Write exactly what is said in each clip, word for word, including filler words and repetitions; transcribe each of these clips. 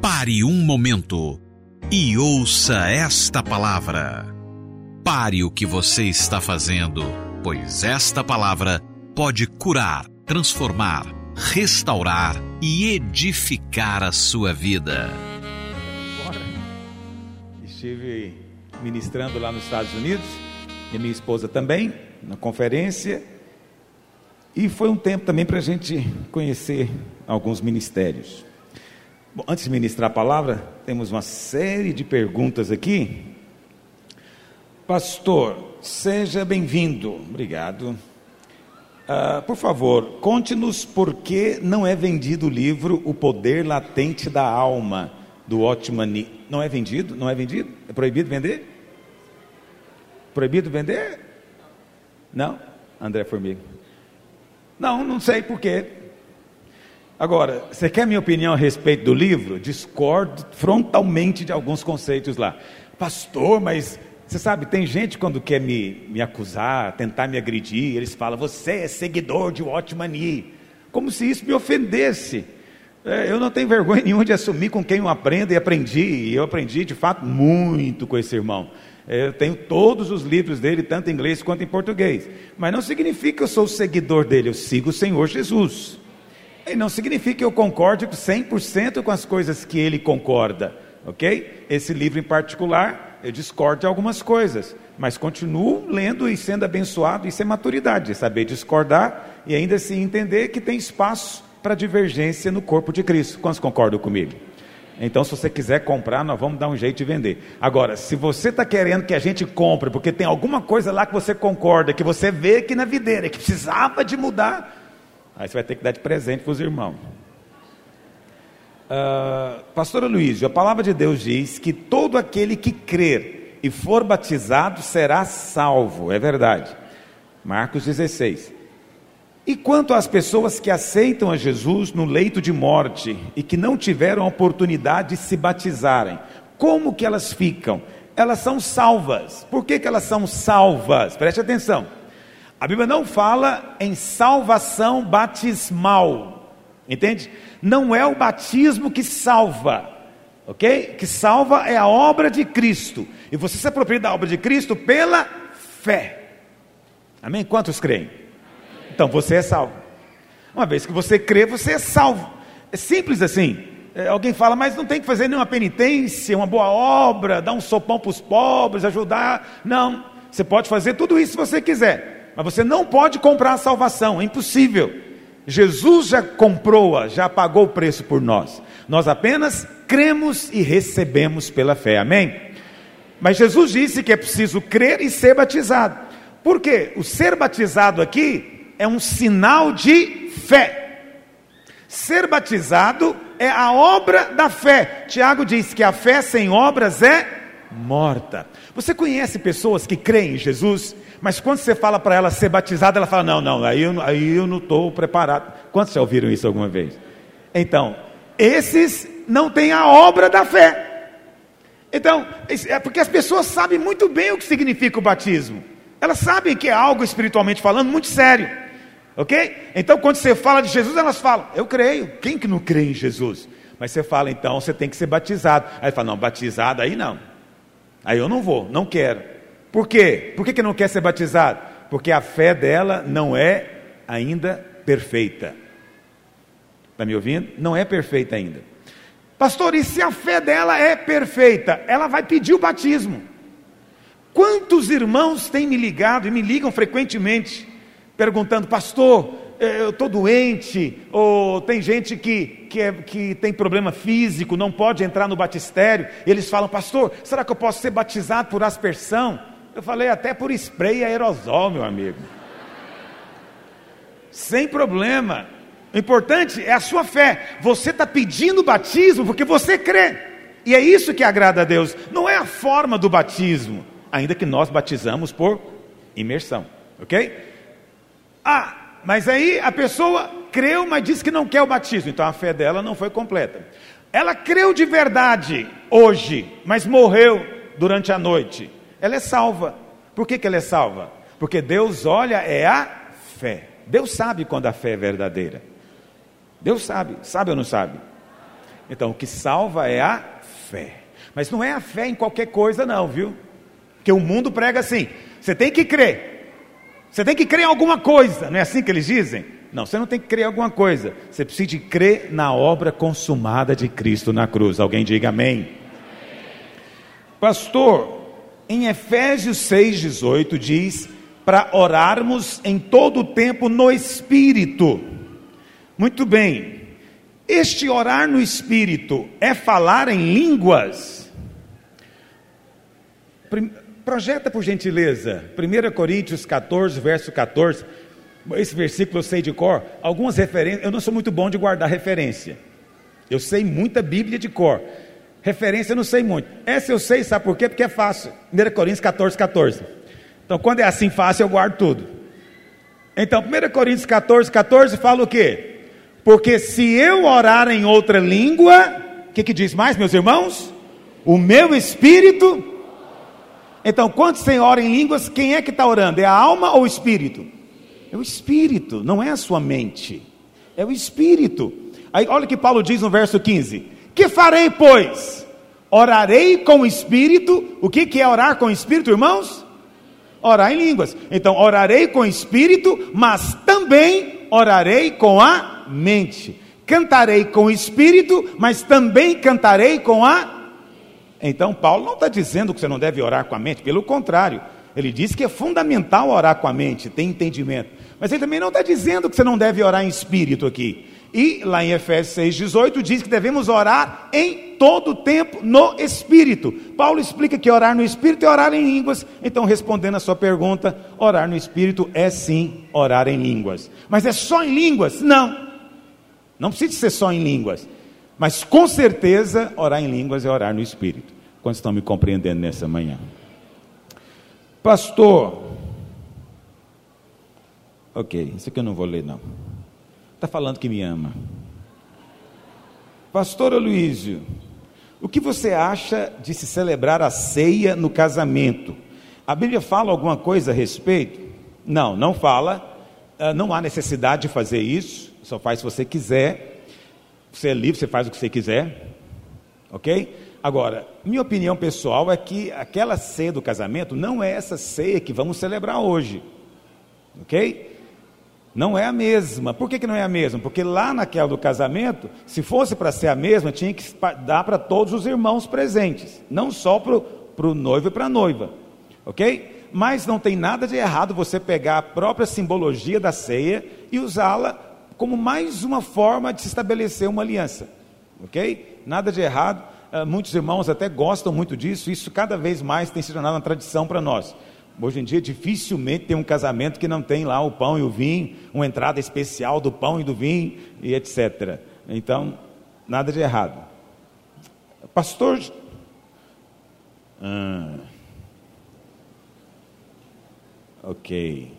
Pare um momento e ouça esta palavra. Pare o que você está fazendo, pois esta palavra pode curar, transformar, restaurar e edificar a sua vida. Estive ministrando lá nos Estados Unidos, e minha esposa também, na conferência, e foi um tempo também para a gente conhecer alguns ministérios. Bom, antes de ministrar a palavra, temos uma série de perguntas aqui. Pastor, seja bem-vindo. Obrigado. Uh, por favor, conte-nos por que não é vendido o livro O Poder Latente da Alma, do Otman. Não é vendido? Não é vendido? É proibido vender? Proibido vender? Não? André Formiga. Não, não sei por quê. Agora, você quer minha opinião a respeito do livro? Discordo frontalmente de alguns conceitos lá. Pastor, mas você sabe, tem gente quando quer me, me acusar, tentar me agredir, eles falam, você é seguidor de Watchman, como se isso me ofendesse. É, eu não tenho vergonha nenhuma de assumir com quem eu aprendo e aprendi, e eu aprendi de fato muito com esse irmão. É, eu tenho todos os livros dele, tanto em inglês quanto em português, mas não significa que eu sou seguidor dele, eu sigo o Senhor Jesus. E não significa que eu concorde cem por cento com as coisas que ele concorda, ok? Esse livro em particular, eu discordo de algumas coisas, mas continuo lendo e sendo abençoado. Isso é maturidade, é saber discordar e ainda assim entender que tem espaço para divergência no corpo de Cristo. Quantos concordam comigo? Então, se você quiser comprar, nós vamos dar um jeito de vender. Agora, se você está querendo que a gente compre, porque tem alguma coisa lá que você concorda, que você vê aqui na videira, que precisava de mudar, aí você vai ter que dar de presente para os irmãos. Uh, Pastora Luísa, a palavra de Deus diz que todo aquele que crer e for batizado será salvo. É verdade. Marcos dezesseis. E quanto às pessoas que aceitam a Jesus no leito de morte e que não tiveram a oportunidade de se batizarem, como que elas ficam? Elas são salvas. Por que que elas são salvas? Preste atenção. A Bíblia não fala em salvação batismal, entende? Não é o batismo que salva, ok? Que salva é a obra de Cristo, e você se apropria da obra de Cristo pela fé, amém? Quantos creem? Então você é salvo. Uma vez que você crê, você é salvo. É simples assim. É, alguém fala, mas não tem que fazer nenhuma penitência, uma boa obra, dar um sopão para os pobres, ajudar. Não, você pode fazer tudo isso se você quiser, mas você não pode comprar a salvação, é impossível. Jesus já comprou-a, já pagou o preço por nós. Nós apenas cremos e recebemos pela fé, amém? Mas Jesus disse que é preciso crer e ser batizado. Por quê? O ser batizado aqui é um sinal de fé. Ser batizado é a obra da fé. Tiago diz que a fé sem obras é morta. Você conhece pessoas que creem em Jesus, mas quando você fala para ela ser batizada, ela fala, não, não, aí eu, aí eu não estou preparado. Quantos já ouviram isso alguma vez? Então, esses não têm a obra da fé. Então, é porque as pessoas sabem muito bem o que significa o batismo. Elas sabem que é algo espiritualmente falando muito sério, ok? Então quando você fala de Jesus, elas falam, eu creio. Quem que não crê em Jesus? Mas você fala, então você tem que ser batizado. Aí fala, não, batizado aí não. Aí eu não vou, não quero. Por quê? Por que que não quer ser batizado? Porque a fé dela não é ainda perfeita. Está me ouvindo? Não é perfeita ainda. Pastor, e se a fé dela é perfeita? Ela vai pedir o batismo. Quantos irmãos têm me ligado e me ligam frequentemente, perguntando, pastor, eu estou doente, ou tem gente que, que, é, que tem problema físico, não pode entrar no batistério, e eles falam, pastor, será que eu posso ser batizado por aspersão? Eu falei, até por spray aerosol, meu amigo, sem problema. O importante é a sua fé. Você está pedindo batismo porque você crê, e é isso que agrada a Deus, não é a forma do batismo, ainda que nós batizamos por imersão, ok? Ah, mas aí a pessoa creu, mas disse que não quer o batismo, então a fé dela não foi completa. Ela creu de verdade hoje, mas morreu durante a noite. Ela é salva. Por que que ela é salva? Porque Deus olha é a fé. Deus sabe quando a fé é verdadeira. Deus sabe, sabe ou não sabe? Então o que salva é a fé. Mas não é a fé em qualquer coisa não, viu? Porque o mundo prega assim, você tem que crer, você tem que crer em alguma coisa, não é assim que eles dizem? Não, você não tem que crer em alguma coisa, você precisa de crer na obra consumada de Cristo na cruz. Alguém diga amém. Pastor, em Efésios seis, dezoito diz para orarmos em todo o tempo no Espírito. Muito bem, este orar no Espírito é falar em línguas? Projeta por gentileza, primeira Coríntios quatorze, verso quatorze, esse versículo eu sei de cor, algumas referências, eu não sou muito bom de guardar referência, eu sei muita Bíblia de cor, referência eu não sei muito, essa eu sei, sabe por quê? Porque é fácil, primeira Coríntios quatorze, quatorze, então quando é assim fácil eu guardo tudo. Então primeira Coríntios quatorze, quatorze fala o quê? Porque se eu orar em outra língua, o que que diz mais, meus irmãos? O meu espírito. Então, quando você ora em línguas, quem é que está orando? É a alma ou o espírito? É o espírito, não é a sua mente. É o espírito. Aí, olha o que Paulo diz no verso quinze. Que farei, pois? Orarei com o espírito. O que, que é orar com o espírito, irmãos? Orar em línguas. Então, orarei com o espírito, mas também orarei com a mente. Cantarei com o espírito, mas também cantarei com a... Então Paulo não está dizendo que você não deve orar com a mente, pelo contrário, ele diz que é fundamental orar com a mente, ter entendimento, mas ele também não está dizendo que você não deve orar em espírito aqui. E lá em Efésios seis, dezoito diz que devemos orar em todo o tempo no Espírito. Paulo explica que orar no Espírito é orar em línguas. Então, respondendo a sua pergunta, orar no Espírito é sim orar em línguas. Mas é só em línguas? Não, não precisa ser só em línguas, mas com certeza orar em línguas é orar no Espírito. Quantos estão me compreendendo nessa manhã? Pastor, ok, isso aqui eu não vou ler não, está falando que me ama. Pastor Aloísio, o que você acha de se celebrar a ceia no casamento? A Bíblia fala alguma coisa a respeito? Não, não fala, não há necessidade de fazer isso, só faz se você quiser, você é livre, você faz o que você quiser, ok? Agora, minha opinião pessoal é que aquela ceia do casamento não é essa ceia que vamos celebrar hoje, ok? Não é a mesma. Por que que não é a mesma? Porque lá naquela do casamento, se fosse para ser a mesma, tinha que dar para todos os irmãos presentes, não só para o noivo e para a noiva, ok? Mas não tem nada de errado você pegar a própria simbologia da ceia e usá-la como mais uma forma de se estabelecer uma aliança, ok? Nada de errado. Uh, muitos irmãos até gostam muito disso, isso cada vez mais tem se tornado uma tradição para nós. Hoje em dia dificilmente tem um casamento que não tem lá o pão e o vinho, uma entrada especial do pão e do vinho, e etcétera. Então, nada de errado. Pastor... Ah, ok.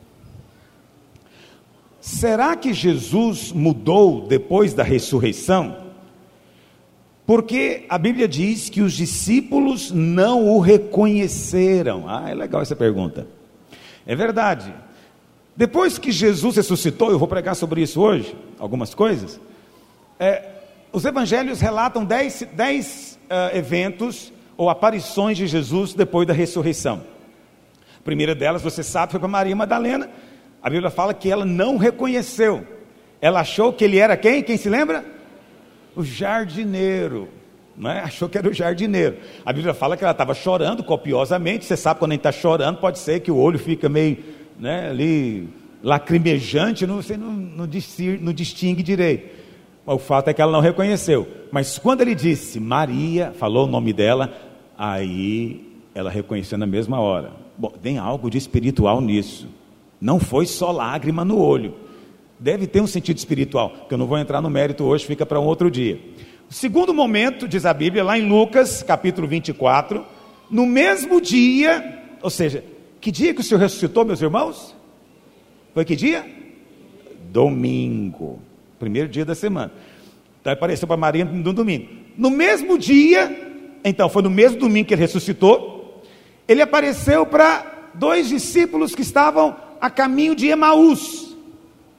Será que Jesus mudou depois da ressurreição? Porque a Bíblia diz que os discípulos não o reconheceram. Ah, é legal essa pergunta. É verdade. Depois que Jesus ressuscitou, eu vou pregar sobre isso hoje, algumas coisas. É, os evangelhos relatam dez, dez uh, eventos ou aparições de Jesus depois da ressurreição. A primeira delas, você sabe, foi para Maria Madalena. A Bíblia fala que ela não reconheceu. Ela achou que ele era quem? Quem se lembra? O jardineiro, não é? Achou que era o jardineiro. A Bíblia fala que ela estava chorando copiosamente. Você sabe quando a gente está chorando, pode ser que o olho fica meio, né, ali, lacrimejante, não, você não, não, distingue, não distingue direito. O fato é que ela não reconheceu. Mas quando ele disse Maria, falou o nome dela, aí ela reconheceu na mesma hora. Bom, tem algo de espiritual nisso. Não foi só lágrima no olho. Deve ter um sentido espiritual, que eu não vou entrar no mérito hoje, fica para um outro dia. O segundo momento, diz a Bíblia, lá em Lucas, capítulo vinte e quatro, no mesmo dia, ou seja, que dia que o Senhor ressuscitou, meus irmãos? Foi que dia? Domingo, primeiro dia da semana. Então apareceu para Maria no domingo. No mesmo dia, então foi no mesmo domingo que ele ressuscitou, ele apareceu para dois discípulos que estavam a caminho de Emaús.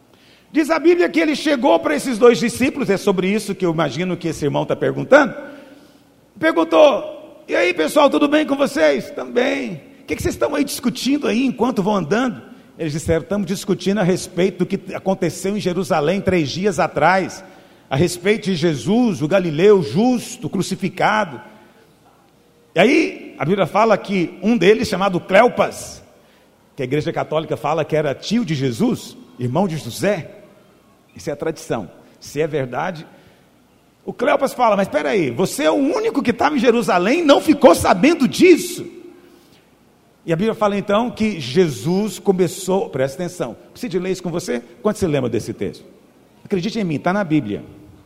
Diz a Bíblia que ele chegou para esses dois discípulos, é sobre isso que eu imagino que esse irmão está perguntando. Perguntou: e aí pessoal, tudo bem com vocês? Também. O que, que vocês estão aí discutindo aí enquanto vão andando? Eles disseram: estamos discutindo a respeito do que aconteceu em Jerusalém três dias atrás, a respeito de Jesus, o Galileu justo, crucificado. E aí a Bíblia fala que um deles, chamado Cleopas, que a igreja católica fala que era tio de Jesus, irmão de José, isso é a tradição, se é verdade. O Cleopas fala: mas espera aí, você é o único que estava em Jerusalém e não ficou sabendo disso? E a Bíblia fala então que Jesus começou, presta atenção, preciso ler isso com você? Quando você lembra desse texto? Acredite em mim, está na Bíblia.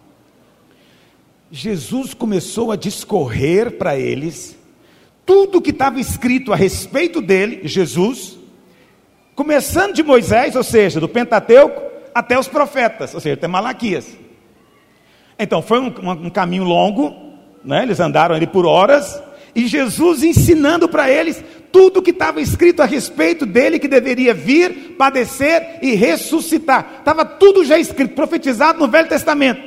Jesus começou a discorrer para eles tudo que estava escrito a respeito dele, Jesus, começando de Moisés, ou seja, do Pentateuco, até os profetas, ou seja, até Malaquias. Então foi um, um, um caminho longo, né? Eles andaram ali por horas, e Jesus ensinando para eles tudo que estava escrito a respeito dele, que deveria vir, padecer e ressuscitar. Estava tudo já escrito, profetizado no Velho Testamento.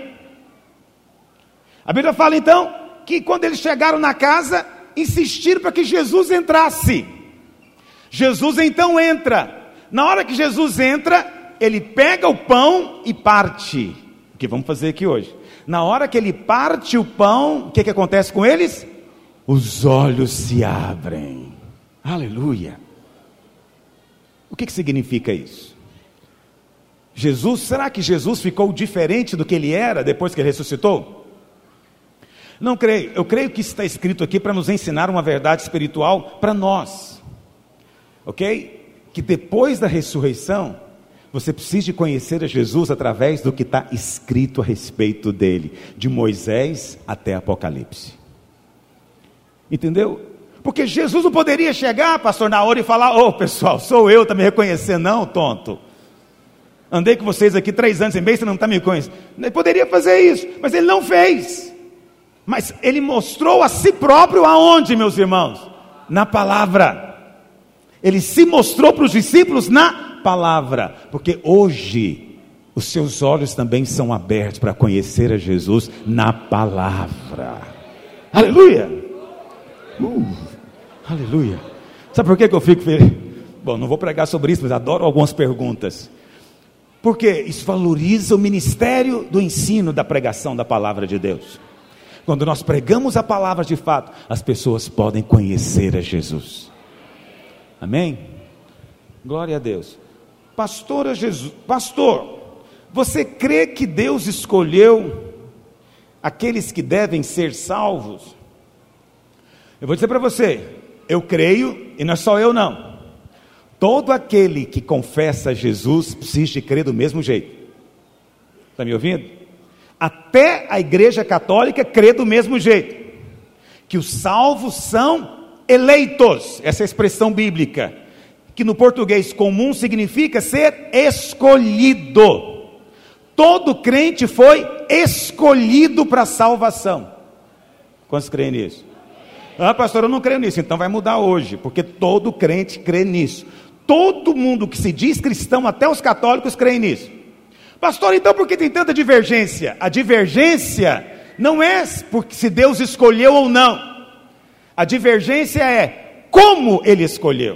A Bíblia fala então que quando eles chegaram na casa, insistiram para que Jesus entrasse. Jesus então entra. Na hora que Jesus entra, ele pega o pão e parte. O que vamos fazer aqui hoje? Na hora que ele parte o pão, o que, que acontece com eles? Os olhos se abrem. Aleluia. O que, que significa isso? Jesus, será que Jesus ficou diferente do que ele era depois que ele ressuscitou? Não creio. Eu creio que isso está escrito aqui para nos ensinar uma verdade espiritual para nós. Ok? Que depois da ressurreição, você precisa conhecer a Jesus através do que está escrito a respeito dele, de Moisés até Apocalipse. Entendeu? Porque Jesus não poderia chegar, pastor Naori, e falar: ô pessoal, sou eu, está me reconhecendo? Não, tonto. Andei com vocês aqui três anos e meio, você não está me conhecendo. Ele poderia fazer isso, mas ele não fez. Mas ele mostrou a si próprio aonde, meus irmãos? Na palavra. Ele se mostrou para os discípulos na palavra. Porque hoje os seus olhos também são abertos para conhecer a Jesus na palavra. Aleluia! Uh, aleluia! Sabe por que, que eu fico feliz? Bom, não vou pregar sobre isso, mas adoro algumas perguntas. Porque isso valoriza o ministério do ensino, da pregação da palavra de Deus. Quando nós pregamos a palavra de fato, as pessoas podem conhecer a Jesus. Amém? Glória a Deus. Pastor, Jesus, pastor, você crê que Deus escolheu aqueles que devem ser salvos? Eu vou dizer para você, eu creio, e não é só eu não. Todo aquele que confessa Jesus precisa crer do mesmo jeito. Está me ouvindo? Até a igreja católica crê do mesmo jeito, que os salvos são eleitos, essa é a expressão bíblica, que no português comum significa ser escolhido. Todo crente foi escolhido para a salvação. Quantos creem nisso? Ah, pastor, eu não creio nisso. Então vai mudar hoje, porque todo crente crê nisso. Todo mundo que se diz cristão, até os católicos, creem nisso. Pastor, então por que tem tanta divergência? A divergência não é porque se Deus escolheu ou não. A divergência é como Ele escolheu.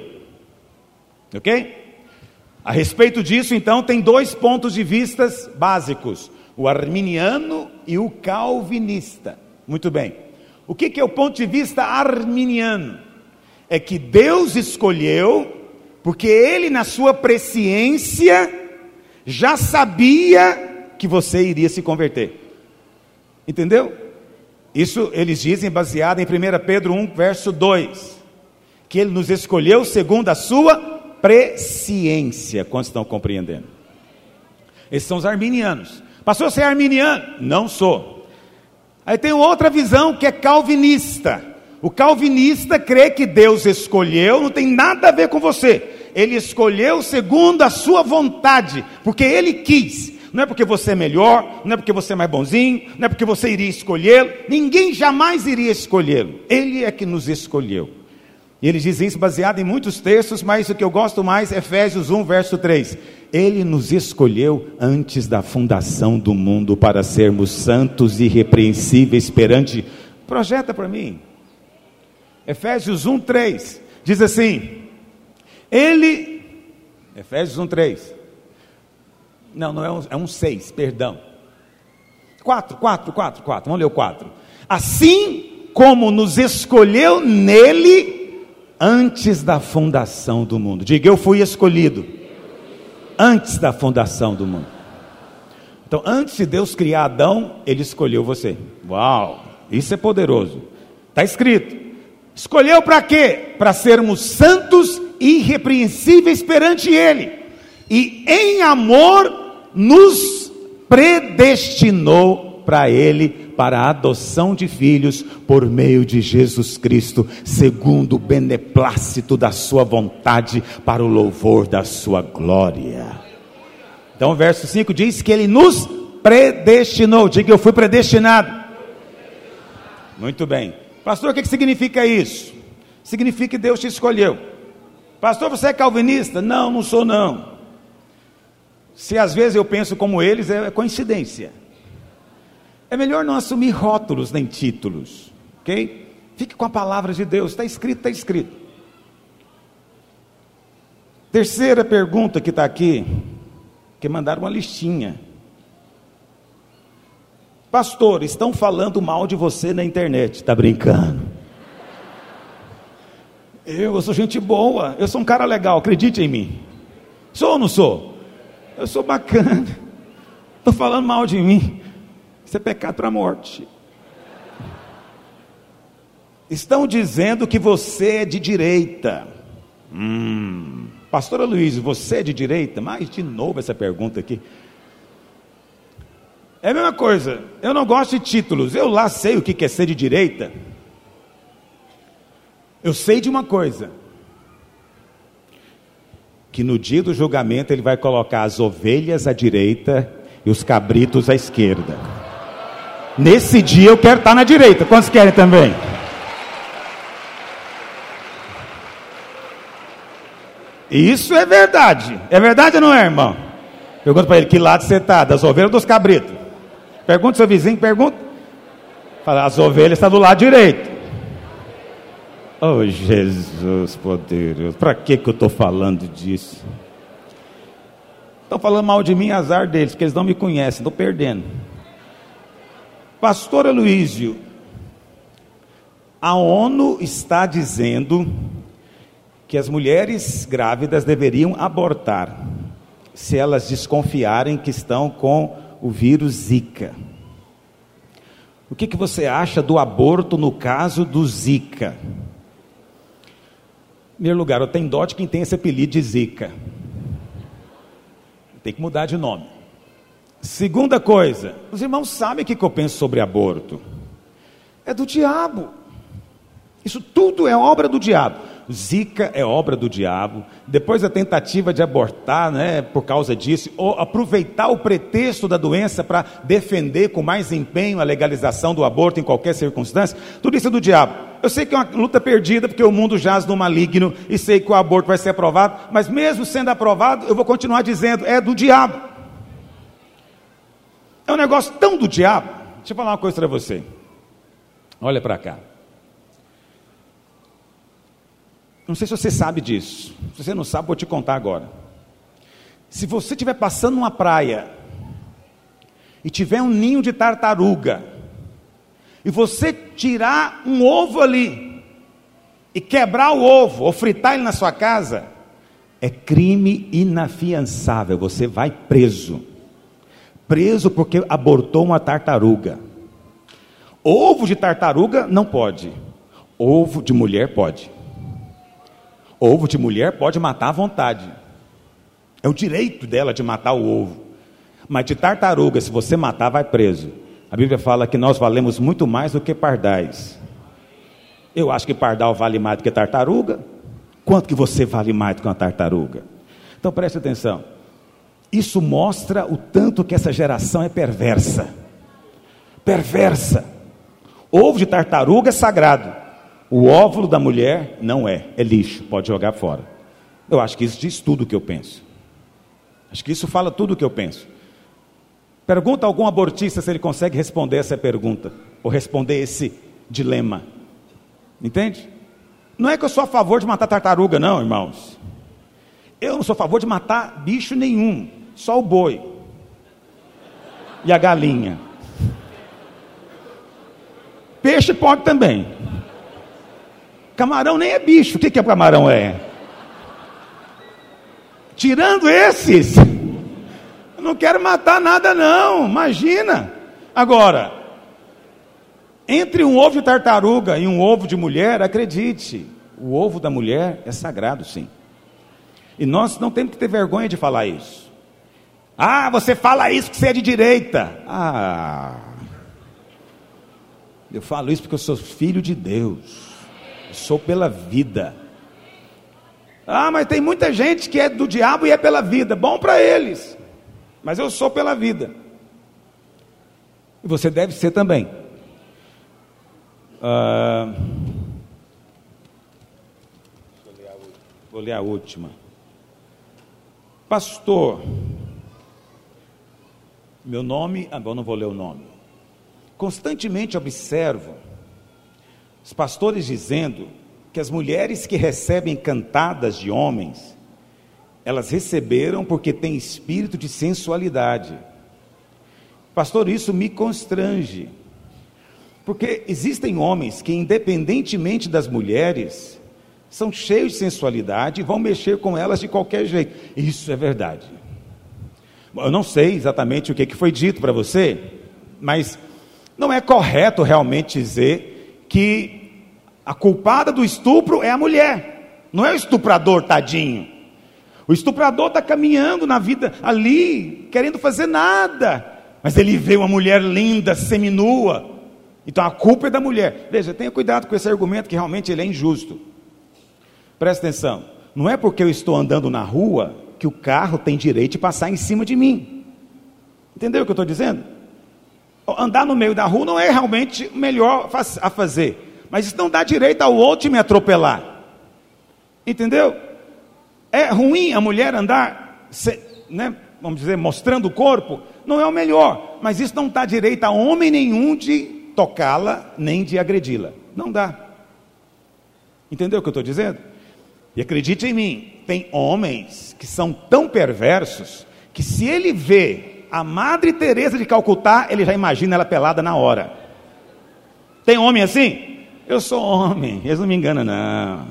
Ok? A respeito disso, então, tem dois pontos de vista básicos: o arminiano e o calvinista. Muito bem. O que, que é o ponto de vista arminiano? É que Deus escolheu, porque Ele, na sua presciência, já sabia que você iria se converter. Entendeu? Isso eles dizem baseado em primeira Pedro um, verso dois. Que Ele nos escolheu segundo a sua presciência. Quantos estão compreendendo? Esses são os arminianos. Pastor, você é arminiano? Não sou. Aí tem outra visão que é calvinista. O calvinista crê que Deus escolheu, não tem nada a ver com você. Ele escolheu segundo a sua vontade, porque Ele quis. Não é porque você é melhor, não é porque você é mais bonzinho, não é porque você iria escolhê-lo. Ninguém jamais iria escolhê-lo. Ele é que nos escolheu. E eles dizem isso baseado em muitos textos, mas o que eu gosto mais é Efésios um, verso três. Ele nos escolheu antes da fundação do mundo para sermos santos e irrepreensíveis perante... Projeta para mim. Efésios um, três. Diz assim: Ele... Efésios um, três. Não, não é um, é um seis, perdão. quatro, quatro, quatro, quatro. Vamos ler o quatro. Assim como nos escolheu nele antes da fundação do mundo. Diga, eu fui escolhido antes da fundação do mundo. Então, antes de Deus criar Adão, Ele escolheu você. Uau, isso é poderoso. Está escrito. Escolheu para quê? Para sermos santos e irrepreensíveis perante Ele. E em amor nos predestinou para Ele, para a adoção de filhos por meio de Jesus Cristo, segundo o beneplácito da sua vontade, para o louvor da sua glória. Então o verso cinco diz que Ele nos predestinou. Diga, eu fui predestinado. Muito bem. Pastor, o que significa isso? Significa que Deus te escolheu. Pastor, você é calvinista? Não, não sou não. Se às vezes eu penso como eles, é coincidência. É melhor não assumir rótulos nem títulos, ok? Fique com a palavra de Deus, está escrito, está escrito. Terceira pergunta que está aqui, que mandaram uma listinha. Pastor, estão falando mal de você na internet. Está brincando? Eu, eu sou gente boa, eu sou um cara legal, acredite em mim. Sou ou não sou? Eu sou bacana. Estão falando mal de mim. Isso é pecado para a morte. Estão dizendo que você é de direita. Hum, Pastora Luiz, você é de direita? Mas de novo essa pergunta aqui. É a mesma coisa, eu não gosto de títulos. Eu lá sei o que é ser de direita. Eu sei de uma coisa, que no dia do julgamento Ele vai colocar as ovelhas à direita e os cabritos à esquerda. Nesse dia eu quero estar na direita. Quantos querem também? Isso é verdade. É verdade ou não é, irmão? Pergunta para ele, que lado você está? Das ovelhas ou dos cabritos? Pergunta ao seu vizinho, pergunta. Fala, as ovelhas estão do lado direito. Oh, Jesus poderoso. Para que que eu estou falando disso? Estão falando mal de mim, azar deles, porque eles não me conhecem, estou perdendo. Pastor Aloísio, a ONU está dizendo que as mulheres grávidas deveriam abortar se elas desconfiarem que estão com o vírus Zika. O que que você acha do aborto no caso do Zika? Em primeiro lugar, eu tenho dó de quem tem esse apelido de Zika. Tem que mudar de nome. Segunda coisa, os irmãos sabem o que eu penso sobre aborto. É do diabo. Isso tudo é obra do diabo. Zika é obra do diabo. Depois a tentativa de abortar, né, por causa disso, ou aproveitar o pretexto da doença para defender com mais empenho a legalização do aborto em qualquer circunstância, tudo isso é do diabo. Eu sei que é uma luta perdida, porque o mundo jaz no maligno, e sei que o aborto vai ser aprovado, mas mesmo sendo aprovado, eu vou continuar dizendo, é do diabo. É um negócio tão do diabo. Deixa eu falar uma coisa para você. Olha para cá. Não sei se você sabe disso. Se você não sabe, vou te contar agora. Se você estiver passando numa praia e tiver um ninho de tartaruga, e você tirar um ovo ali e quebrar o ovo, ou fritar ele na sua casa, é crime inafiançável. Você vai preso. Preso porque abortou uma tartaruga. Ovo de tartaruga não pode. Ovo de mulher pode. Ovo de mulher pode matar à vontade. É o direito dela de matar o ovo. Mas de tartaruga, se você matar, vai preso. A Bíblia fala que nós valemos muito mais do que pardais. Eu acho que pardal vale mais do que tartaruga. Quanto que você vale mais do que uma tartaruga? Então preste atenção. Isso mostra o tanto que essa geração é perversa. Perversa. Ovo de tartaruga é sagrado. O óvulo da mulher não é. É lixo, pode jogar fora. Eu acho que isso diz tudo o que eu penso. Acho que isso fala tudo o que eu penso. Pergunta a algum abortista se ele consegue responder essa pergunta, ou responder esse dilema. Entende? Não é que eu sou a favor de matar tartaruga, não, irmãos. Eu não sou a favor de matar bicho nenhum, só o boi e a galinha. Peixe pode também. Camarão nem é bicho. O que que é camarão é? Tirando esses, eu não quero matar nada não, imagina. Agora, entre um ovo de tartaruga e um ovo de mulher, acredite, o ovo da mulher é sagrado, sim. E nós não temos que ter vergonha de falar isso. Ah, você fala isso que você é de direita. Ah, eu falo isso porque eu sou filho de Deus. Eu sou pela vida. Ah, mas tem muita gente que é do diabo e é pela vida. Bom para eles. Mas eu sou pela vida. E você deve ser também. Ah, vou ler a última. Pastor, meu nome, agora não vou ler o nome. Constantemente observo os pastores dizendo que as mulheres que recebem cantadas de homens, elas receberam porque têm espírito de sensualidade. Pastor, isso me constrange, porque existem homens que, independentemente das mulheres, são cheios de sensualidade e vão mexer com elas de qualquer jeito. Isso é verdade. Eu não sei exatamente o que foi dito para você, mas não é correto realmente dizer que a culpada do estupro é a mulher, não é o estuprador, tadinho. O estuprador está caminhando na vida ali, querendo fazer nada, mas ele vê uma mulher linda, seminua, então a culpa é da mulher. Veja, tenha cuidado com esse argumento que realmente ele é injusto. Presta atenção, não é porque eu estou andando na rua que o carro tem direito de passar em cima de mim. Entendeu o que eu estou dizendo? Andar no meio da rua não é realmente o melhor a fazer, mas isso não dá direito ao outro de me atropelar. Entendeu? É ruim a mulher andar, né, vamos dizer, mostrando o corpo, não é o melhor, mas isso não dá direito a homem nenhum de tocá-la, nem de agredi-la. Não dá. Entendeu o que eu estou dizendo? E acredite em mim, tem homens que são tão perversos, que se ele vê a Madre Teresa de Calcutá, ele já imagina ela pelada na hora. Tem homem assim? Eu sou homem, eles não me enganam não.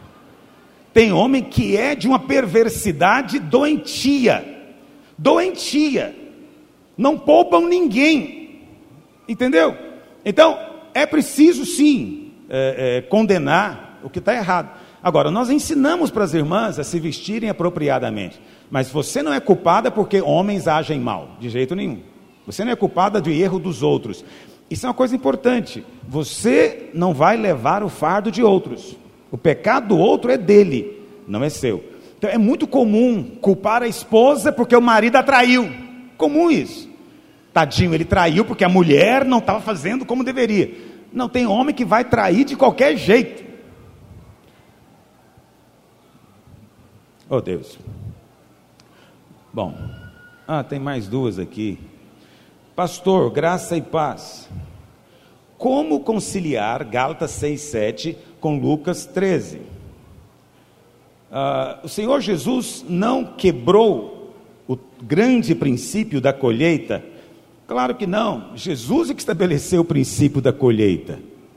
Tem homem que é de uma perversidade doentia, doentia, não poupam ninguém, entendeu? Então, é preciso sim, é, é, condenar o que está errado. Agora, nós ensinamos para as irmãs a se vestirem apropriadamente, mas você não é culpada porque homens agem mal, de jeito nenhum. Você não é culpada do erro dos outros. Isso é uma coisa importante, você não vai levar o fardo de outros. O pecado do outro é dele, não é seu. Então é muito comum culpar a esposa porque o marido a traiu. Comum isso. Tadinho, ele traiu porque a mulher não estava fazendo como deveria. Não, tem homem que vai trair de qualquer jeito. Oh Deus. Bom, ah, tem mais duas aqui. Pastor, graça e paz. Como conciliar Gálatas seis, sete com Lucas treze? Ah, o Senhor Jesus não quebrou o grande princípio da colheita? Claro que não. Jesus é que estabeleceu o princípio da colheita.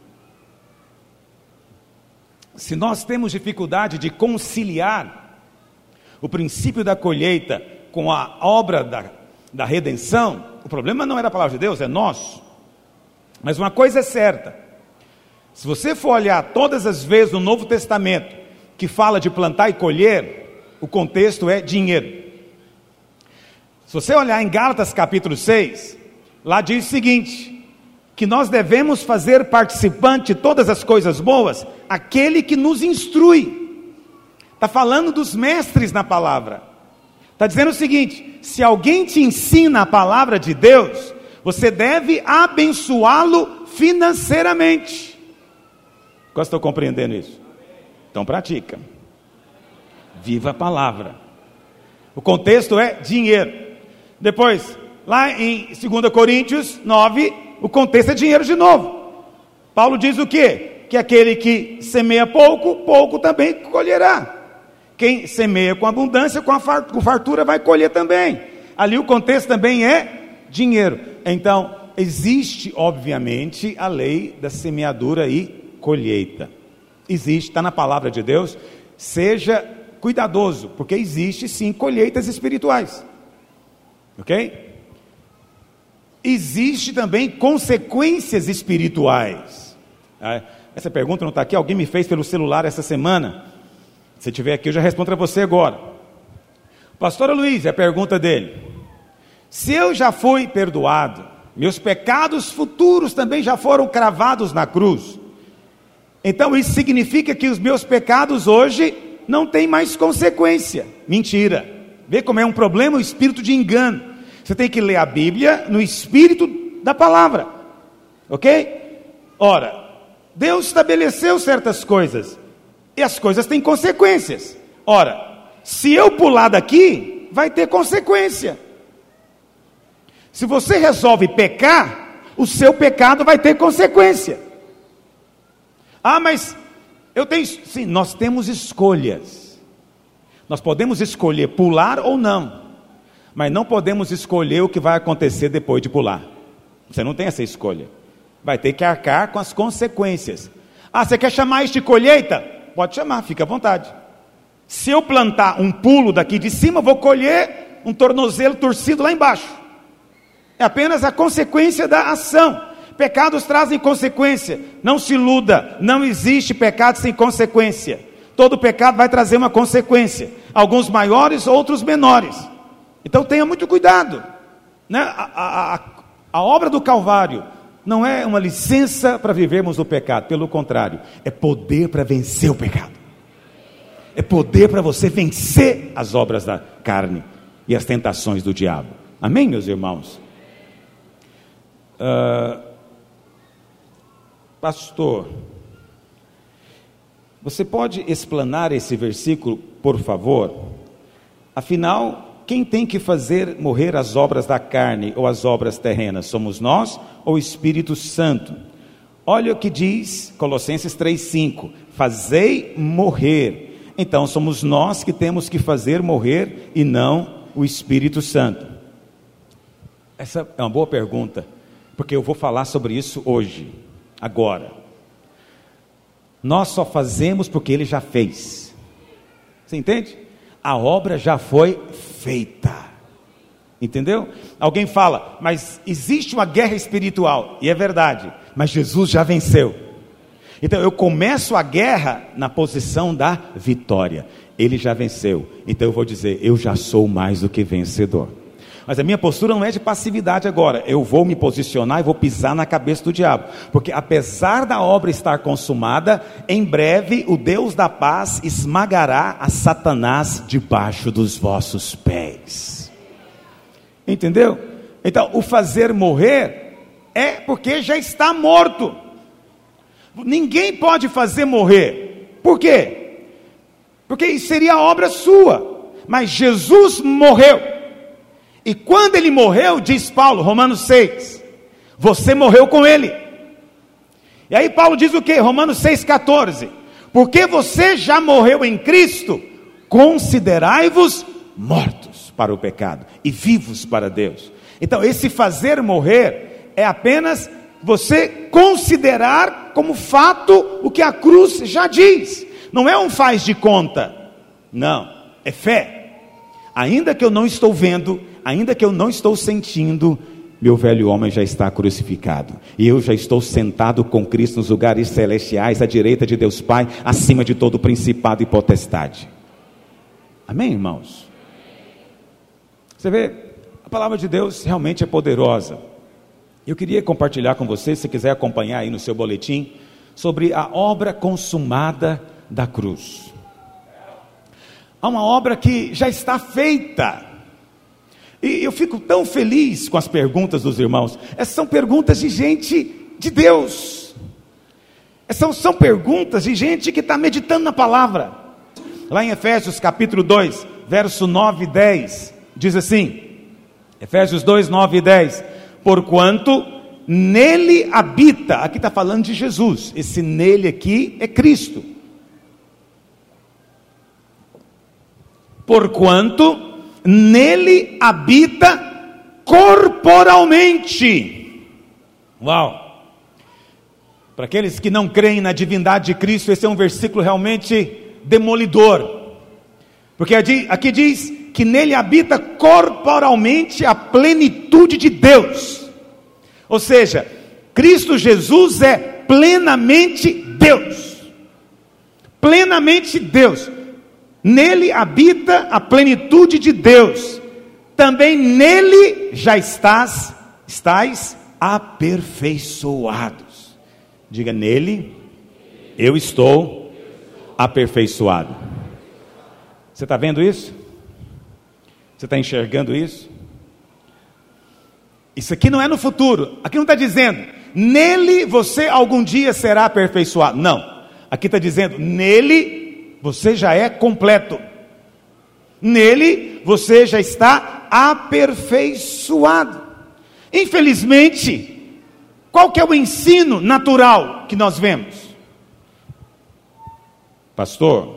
Se nós temos dificuldade de conciliar o princípio da colheita com a obra da, da redenção, o problema não é da palavra de Deus, é nosso. Mas uma coisa é certa, se você for olhar todas as vezes no Novo Testamento que fala de plantar e colher, o contexto é dinheiro. Se você olhar em Gálatas capítulo seis, lá diz o seguinte, que nós devemos fazer participante de todas as coisas boas, aquele que nos instrui. Está falando dos mestres na palavra. Está dizendo o seguinte, se alguém te ensina a palavra de Deus, você deve abençoá-lo financeiramente. Quase estou compreendendo isso? Então pratica. Viva a palavra. O contexto é dinheiro. Depois, lá em dois Coríntios nove, o contexto é dinheiro de novo. Paulo diz o quê? Que aquele que semeia pouco, pouco também colherá. Quem semeia com abundância, com a fartura vai colher também. Ali o contexto também é dinheiro. Então, existe obviamente a lei da semeadura e colheita. Existe, está na palavra de Deus. Seja cuidadoso, porque existe sim colheitas espirituais. Ok? Existe também consequências espirituais. Essa pergunta não está aqui, alguém me fez pelo celular essa semana. Se tiver aqui eu já respondo para você agora. Pastor Luiz, é a pergunta dele: se eu já fui perdoado, meus pecados futuros também já foram cravados na cruz, então isso significa que os meus pecados hoje não têm mais consequência. Mentira. Vê como é um problema o espírito de engano. Você tem que ler a Bíblia no espírito da palavra. Ok? Ora, Deus estabeleceu certas coisas, e as coisas têm consequências. Ora, se eu pular daqui, vai ter consequência. Se você resolve pecar, o seu pecado vai ter consequência. Ah, mas eu tenho... Sim, nós temos escolhas. Nós podemos escolher pular ou não, mas não podemos escolher o que vai acontecer depois de pular. Você não tem essa escolha. Vai ter que arcar com as consequências. Ah, você quer chamar isso de colheita? Pode chamar, fica à vontade. Se eu plantar um pulo daqui de cima, vou colher um tornozelo torcido lá embaixo. É apenas a consequência da ação. Pecados trazem consequência. Não se iluda, não existe pecado sem consequência. Todo pecado vai trazer uma consequência. Alguns maiores, outros menores. Então tenha muito cuidado, né? a, a, a, a obra do Calvário não é uma licença para vivermos o pecado. Pelo contrário, é poder para vencer o pecado. É poder para você vencer as obras da carne e as tentações do diabo. Amém, meus irmãos? Uh, pastor, você pode explanar esse versículo, por favor? Afinal, quem tem que fazer morrer as obras da carne ou as obras terrenas? Somos nós ou o Espírito Santo? Olha o que diz Colossenses três, cinco: fazei morrer. Então somos nós que temos que fazer morrer e não o Espírito Santo. Essa é uma boa pergunta, porque eu vou falar sobre isso hoje, agora. Nós só fazemos porque Ele já fez. Você entende? A obra já foi feita. Entendeu? Alguém fala, mas existe uma guerra espiritual. E é verdade, mas Jesus já venceu. Então eu começo a guerra na posição da vitória. Ele já venceu. Então eu vou dizer, eu já sou mais do que vencedor. Mas a minha postura não é de passividade agora. Eu vou me posicionar e vou pisar na cabeça do diabo. Porque apesar da obra estar consumada, em breve o Deus da paz esmagará a Satanás debaixo dos vossos pés. Entendeu? Então o fazer morrer é porque já está morto. Ninguém pode fazer morrer. Por quê? Porque isso seria obra sua. Mas Jesus morreu. E quando Ele morreu, diz Paulo, Romanos seis, você morreu com Ele. E aí Paulo diz o quê? Romanos seis, catorze: porque você já morreu em Cristo, considerai-vos mortos para o pecado e vivos para Deus. Então esse fazer morrer é apenas você considerar como fato o que a cruz já diz. Não é um faz de conta, não, é fé. Ainda que eu não estou vendo, ainda que eu não estou sentindo, meu velho homem já está crucificado, e eu já estou sentado com Cristo nos lugares celestiais, à direita de Deus Pai, acima de todo principado e potestade. Amém, irmãos? Você vê, a palavra de Deus realmente é poderosa. Eu queria compartilhar com você, se quiser acompanhar aí no seu boletim, sobre a obra consumada da cruz. Há uma obra que já está feita. E eu fico tão feliz com as perguntas dos irmãos. Essas são perguntas de gente de Deus. Essas são perguntas de gente que está meditando na palavra. Lá em Efésios capítulo dois, verso nove e dez, diz assim, Efésios dois, nove e dez, porquanto nele habita, aqui está falando de Jesus, esse nele aqui é Cristo, porquanto nele habita corporalmente. Uau! Para aqueles que não creem na divindade de Cristo, esse é um versículo realmente demolidor, porque aqui diz que nele habita corporalmente a plenitude de Deus, ou seja, Cristo Jesus é plenamente Deus, plenamente Deus, nele habita a plenitude de Deus, também nele já estás, estáis aperfeiçoados. Diga, nele eu estou aperfeiçoado. Você está vendo isso? Você está enxergando isso? Isso aqui não é no futuro, aqui não está dizendo, nele você algum dia será aperfeiçoado, não, aqui está dizendo, nele você já é completo, nele você já está aperfeiçoado. Infelizmente, qual que é o ensino natural que nós vemos? Pastor,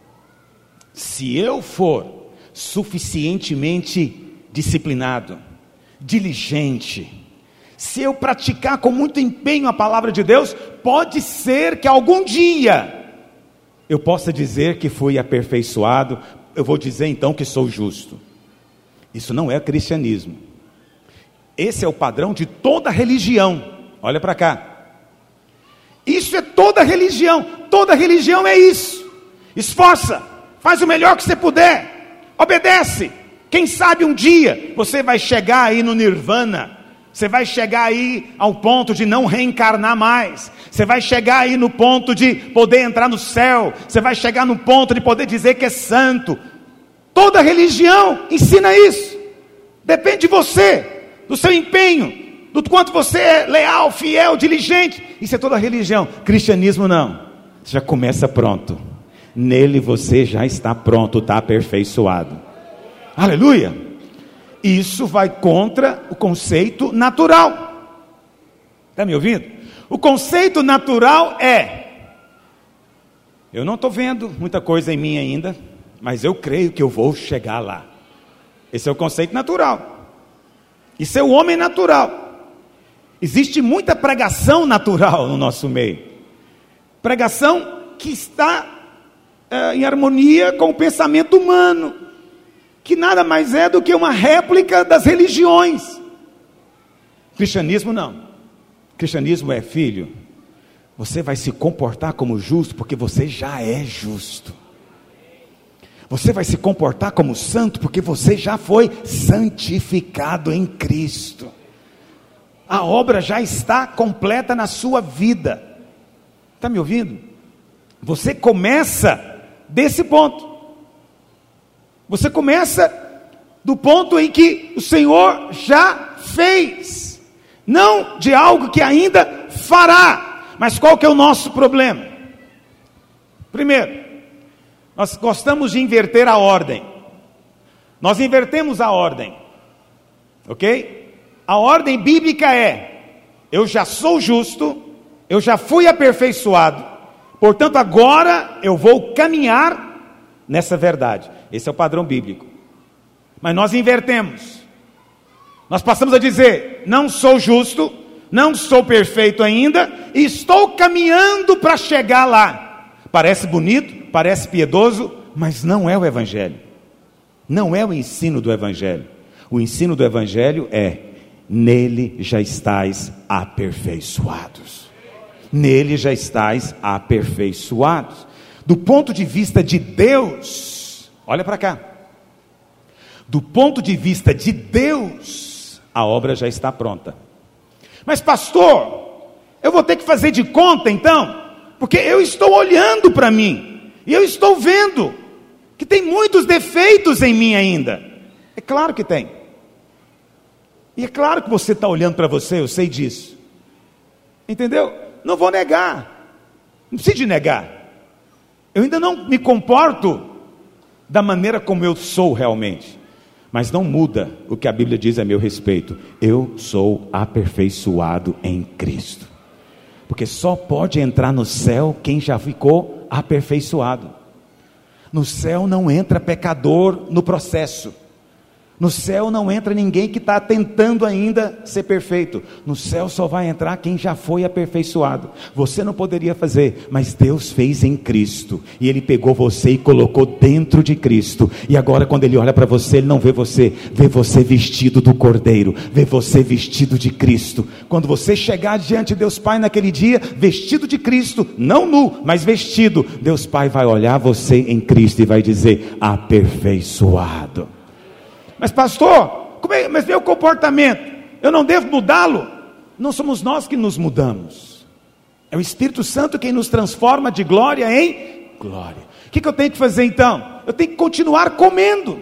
se eu for suficientemente disciplinado, diligente, se eu praticar com muito empenho a palavra de Deus, pode ser que algum dia eu possa dizer que fui aperfeiçoado, eu vou dizer então que sou justo. Isso não é cristianismo. Esse é o padrão de toda religião. Olha para cá. Isso é toda religião. Toda religião é isso. Esforça, faz o melhor que você puder, obedece. Quem sabe um dia você vai chegar aí no nirvana, você vai chegar aí ao ponto de não reencarnar mais, você vai chegar aí no ponto de poder entrar no céu, você vai chegar no ponto de poder dizer que é santo. Toda religião ensina isso. Depende de você, do seu empenho, do quanto você é leal, fiel, diligente. Isso é toda religião. Cristianismo não. Você já começa pronto. Nele você já está pronto, está aperfeiçoado. Aleluia. Isso vai contra o conceito natural. Está me ouvindo? O conceito natural é: eu não estou vendo muita coisa em mim ainda, mas eu creio que eu vou chegar lá. Esse é o conceito natural. Isso é o homem natural. Existe muita pregação natural no nosso meio. Pregação que está é, em harmonia com o pensamento humano, que nada mais é do que uma réplica das religiões. Cristianismo não. Cristianismo é, filho, você vai se comportar como justo porque você já é justo. Você vai se comportar como santo porque você já foi santificado em Cristo. A obra já está completa na sua vida. Está me ouvindo? Você começa desse ponto. Você começa do ponto em que o Senhor já fez, não de algo que ainda fará. Mas qual que é o nosso problema? Primeiro, nós gostamos de inverter a ordem. Nós invertemos a ordem, ok? A ordem bíblica é: eu já sou justo, eu já fui aperfeiçoado, portanto agora eu vou caminhar nessa verdade. Esse é o padrão bíblico. Mas nós invertemos. Nós passamos a dizer: não sou justo, não sou perfeito ainda, e estou caminhando para chegar lá. Parece bonito, parece piedoso, mas não é o Evangelho. Não é o ensino do Evangelho. O ensino do Evangelho é: nele já estáis aperfeiçoados. Nele já estáis aperfeiçoados. Do ponto de vista de Deus, olha para cá. Do ponto de vista de Deus, a obra já está pronta. Mas pastor, eu vou ter que fazer de conta então? Porque eu estou olhando para mim, e eu estou vendo que tem muitos defeitos em mim ainda. É claro que tem. E é claro que você está olhando para você, eu sei disso. Entendeu? Não vou negar. Não preciso de negar. Eu ainda não me comporto da maneira como eu sou realmente. Mas não muda o que a Bíblia diz a meu respeito. Eu sou aperfeiçoado em Cristo. Porque só pode entrar no céu quem já ficou aperfeiçoado. No céu não entra pecador no processo. No céu não entra ninguém que está tentando ainda ser perfeito. No céu só vai entrar quem já foi aperfeiçoado. Você não poderia fazer, mas Deus fez em Cristo. E Ele pegou você e colocou dentro de Cristo. E agora quando Ele olha para você, Ele não vê você, vê você vestido do Cordeiro, vê você vestido de Cristo. Quando você chegar diante de Deus Pai naquele dia, vestido de Cristo, não nu, mas vestido, Deus Pai vai olhar você em Cristo e vai dizer: aperfeiçoado. Mas pastor, como é, mas meu comportamento, eu não devo mudá-lo? Não somos nós que nos mudamos. É o Espírito Santo quem nos transforma de glória em glória. O que, que eu tenho que fazer então? Eu tenho que continuar comendo.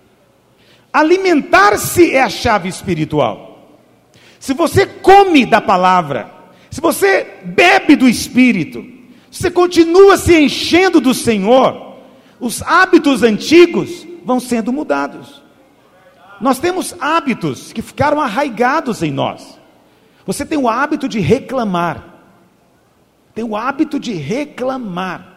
Alimentar-se é a chave espiritual. Se você come da palavra, se você bebe do Espírito, se você continua se enchendo do Senhor, os hábitos antigos vão sendo mudados. Nós temos hábitos que ficaram arraigados em nós. Você tem o hábito de reclamar. Tem o hábito de reclamar.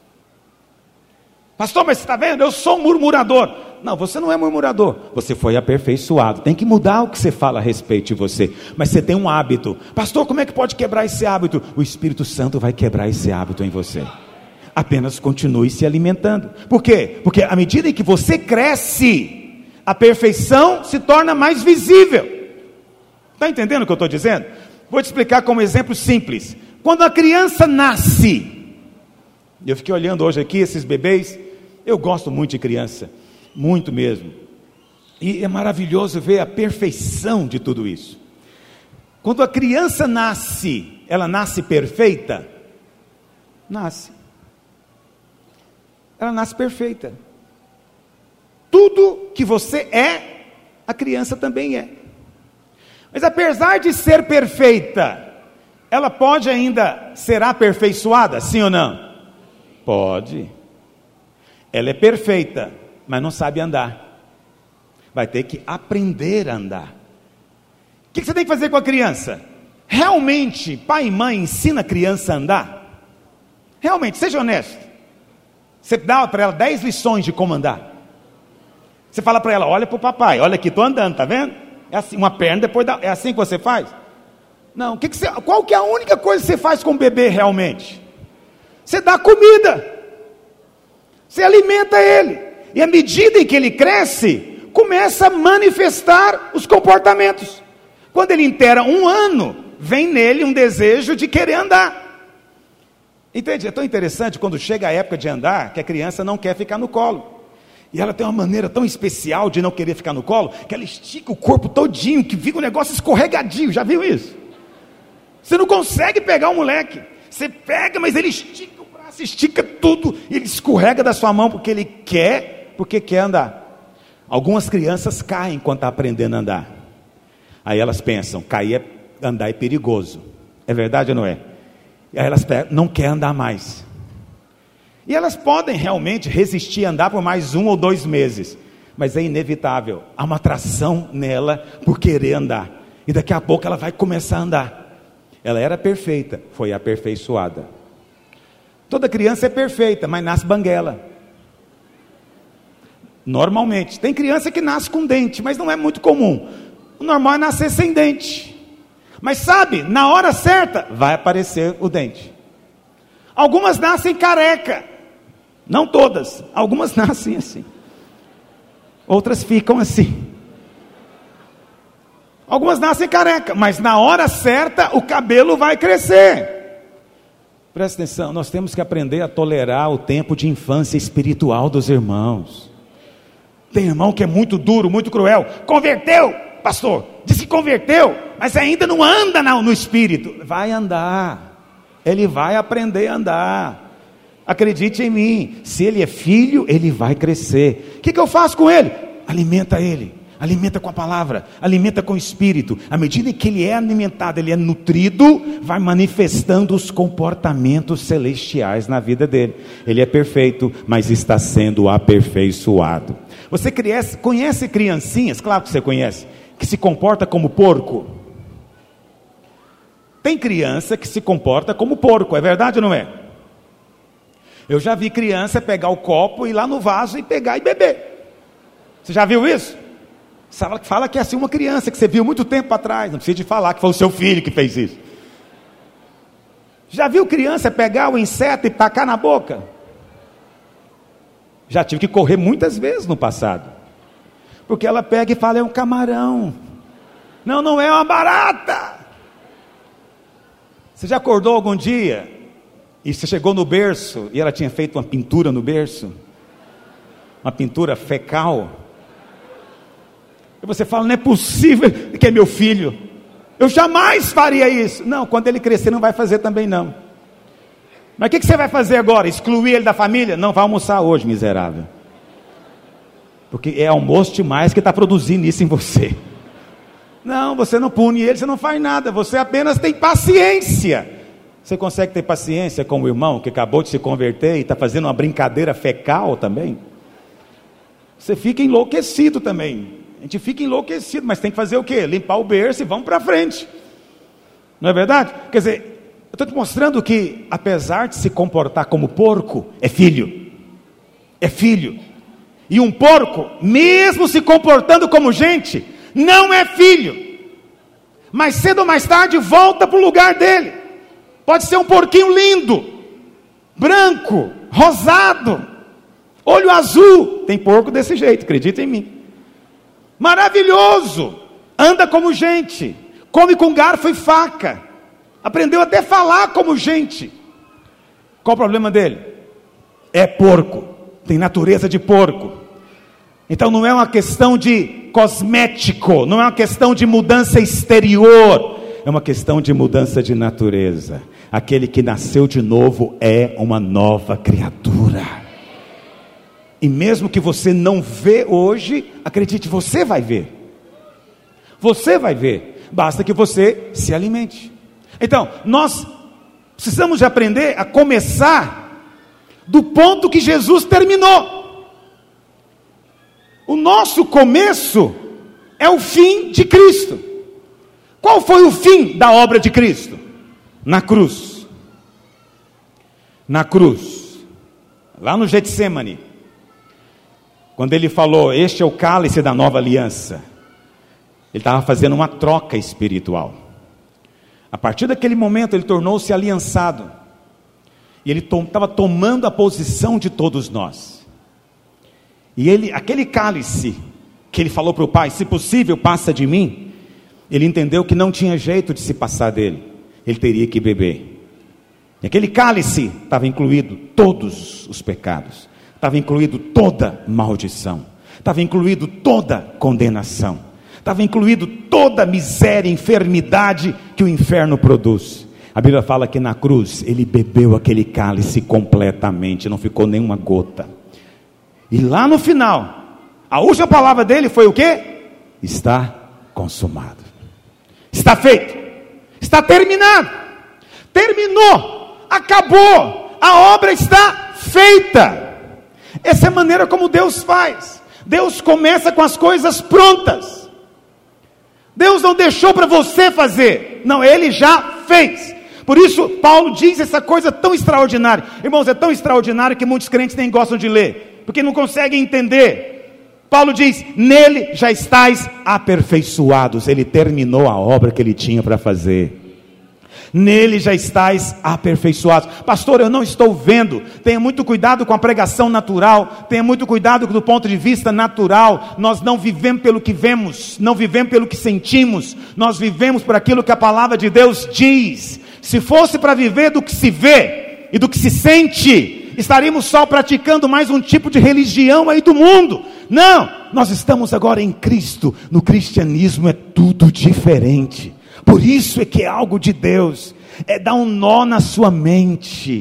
Pastor, mas você está vendo? Eu sou um murmurador. Não, você não é murmurador. Você foi aperfeiçoado. Tem que mudar o que você fala a respeito de você. Mas você tem um hábito. Pastor, como é que pode quebrar esse hábito? O Espírito Santo vai quebrar esse hábito em você. Apenas continue se alimentando. Por quê? Porque à medida em que você cresce, a perfeição se torna mais visível. Está entendendo o que eu estou dizendo? Vou te explicar como exemplo simples. Quando a criança nasce, eu fiquei olhando hoje aqui esses bebês, eu gosto muito de criança, muito mesmo. E é maravilhoso ver a perfeição de tudo isso. Quando a criança nasce, ela nasce perfeita? Nasce. Ela nasce perfeita. Tudo que você é, a criança também é. Mas apesar de ser perfeita, ela pode ainda ser aperfeiçoada, sim ou não? Pode. Ela é perfeita, mas não sabe andar. Vai ter que aprender a andar. O que você tem que fazer com a criança? Realmente, pai e mãe ensina a criança a andar? Realmente, seja honesto. Você dá para ela dez lições de como andar. Você fala para ela: olha para o papai, olha aqui, estou andando, está vendo? É assim, uma perna depois da... É assim que você faz? Não, que que você... qual que é a única coisa que você faz com o bebê realmente? Você dá comida. Você alimenta ele. E à medida em que ele cresce, começa a manifestar os comportamentos. Quando ele inteira um ano, vem nele um desejo de querer andar. Entende? É tão interessante quando chega a época de andar, que a criança não quer ficar no colo. E ela tem uma maneira tão especial de não querer ficar no colo, que ela estica o corpo todinho, que fica um negócio escorregadio. Já viu isso? Você não consegue pegar o moleque. Você pega, mas ele estica o braço, estica tudo, e ele escorrega da sua mão, porque ele quer, porque quer andar. Algumas crianças caem enquanto estão aprendendo a andar. Aí elas pensam: cair é, andar é perigoso. É verdade ou não é? E aí elas pegam, não querem andar mais. E elas podem realmente resistir a andar por mais um ou dois meses, mas é inevitável, há uma atração nela por querer andar, e daqui a pouco ela vai começar a andar. Ela era perfeita, foi aperfeiçoada. Toda criança é perfeita, mas nasce banguela. Normalmente, tem criança que nasce com dente, mas não é muito comum. O normal é nascer sem dente. Mas sabe, na hora certa, vai aparecer o dente. Algumas nascem careca. Não todas, algumas nascem assim. Outras ficam assim. Algumas nascem careca, mas na hora certa o cabelo vai crescer. Presta atenção, nós temos que aprender a tolerar o tempo de infância espiritual dos irmãos. Tem irmão que é muito duro, muito cruel. Converteu, pastor, disse que converteu, mas ainda não anda no espírito. Vai andar, ele vai aprender a andar. Acredite em mim, se ele é filho, ele vai crescer. O que, que eu faço com ele? Alimenta ele, Alimenta com a palavra, alimenta com o Espírito. À medida que ele é alimentado, ele é nutrido, vai manifestando os comportamentos celestiais na vida dele. Ele é perfeito, mas está sendo aperfeiçoado. Você conhece, conhece criancinhas, claro que você conhece, que se comporta como porco? Tem criança que se comporta como porco, é verdade ou não é? Eu já vi criança pegar o copo, ir lá no vaso e pegar e beber. Você já viu isso? Fala que é assim uma criança que você viu muito tempo atrás. Não precisa de falar que foi o seu filho que fez isso. Já viu criança pegar o inseto e tacar na boca? Já tive que correr muitas vezes no passado. Porque ela pega e fala, é um camarão. Não, não é uma barata. Você já acordou algum dia e você chegou no berço e ela tinha feito uma pintura no berço? Uma pintura fecal? E você fala, não é possível que é meu filho. Eu jamais faria isso. Não, quando ele crescer não vai fazer também não. Mas o que, que você vai fazer agora? Excluir ele da família? Não, vai almoçar hoje, miserável. Porque é almoço demais que está produzindo isso em você. Não, você não pune ele, você não faz nada. Você apenas tem paciência. Você consegue ter paciência com o irmão que acabou de se converter e está fazendo uma brincadeira fecal também? Você fica enlouquecido também. A gente fica enlouquecido, mas tem que fazer o quê? Limpar o berço e vamos para frente. Não é verdade? Quer dizer, eu estou te mostrando que, apesar de se comportar como porco, é filho. É filho. E um porco, mesmo se comportando como gente, não é filho. Mas cedo ou mais tarde volta para o lugar dele. Pode ser um porquinho lindo, branco, rosado, olho azul. Tem porco desse jeito, acredita em mim. Maravilhoso, anda como gente, come com garfo e faca, aprendeu até a falar como gente. Qual o problema dele? É porco, tem natureza de porco. Então não é uma questão de cosmético, não é uma questão de mudança exterior, é uma questão de mudança de natureza. Aquele que nasceu de novo é uma nova criatura. E mesmo que você não vê hoje, acredite, você vai ver. Você vai ver. Basta que você se alimente. Então, nós precisamos de aprender a começar do ponto que Jesus terminou. O nosso começo é o fim de Cristo. Qual foi o fim da obra de Cristo? Na cruz. Na cruz. Lá no Getsêmani. Quando ele falou, este é o cálice da nova aliança, ele estava fazendo uma troca espiritual. A partir daquele momento ele tornou-se aliançado, e ele estava tom, tomando a posição de todos nós. E ele, aquele cálice, que ele falou para o Pai, se possível passa de mim, ele entendeu que não tinha jeito de se passar dele, ele teria que beber. E aquele cálice estava incluído todos os pecados. Estava incluído toda maldição, estava incluído toda condenação, estava incluído toda miséria, enfermidade que o inferno produz. A Bíblia fala que na cruz ele bebeu aquele cálice completamente, não ficou nenhuma gota. E lá no final, a última palavra dele foi o quê? Está consumado, está feito, está terminado, terminou, acabou, a obra está feita. Essa é a maneira como Deus faz. Deus começa com as coisas prontas. Deus não deixou para você fazer. Não, Ele já fez. Por isso Paulo diz essa coisa tão extraordinária. Irmãos, é tão extraordinário que muitos crentes nem gostam de ler, porque não conseguem entender. Paulo diz, nele já estáis aperfeiçoados. Ele terminou a obra que Ele tinha para fazer. Nele já estáis aperfeiçoados. Pastor, eu não estou vendo. Tenha muito cuidado com a pregação natural. Tenha muito cuidado do ponto de vista natural. Nós não vivemos pelo que vemos, não vivemos pelo que sentimos. Nós vivemos por aquilo que a palavra de Deus diz. Se fosse para viver do que se vê e do que se sente, estaríamos só praticando mais um tipo de religião aí do mundo. Não, nós estamos agora em Cristo. No cristianismo é tudo diferente. Por isso é que é algo de Deus, é dar um nó na sua mente.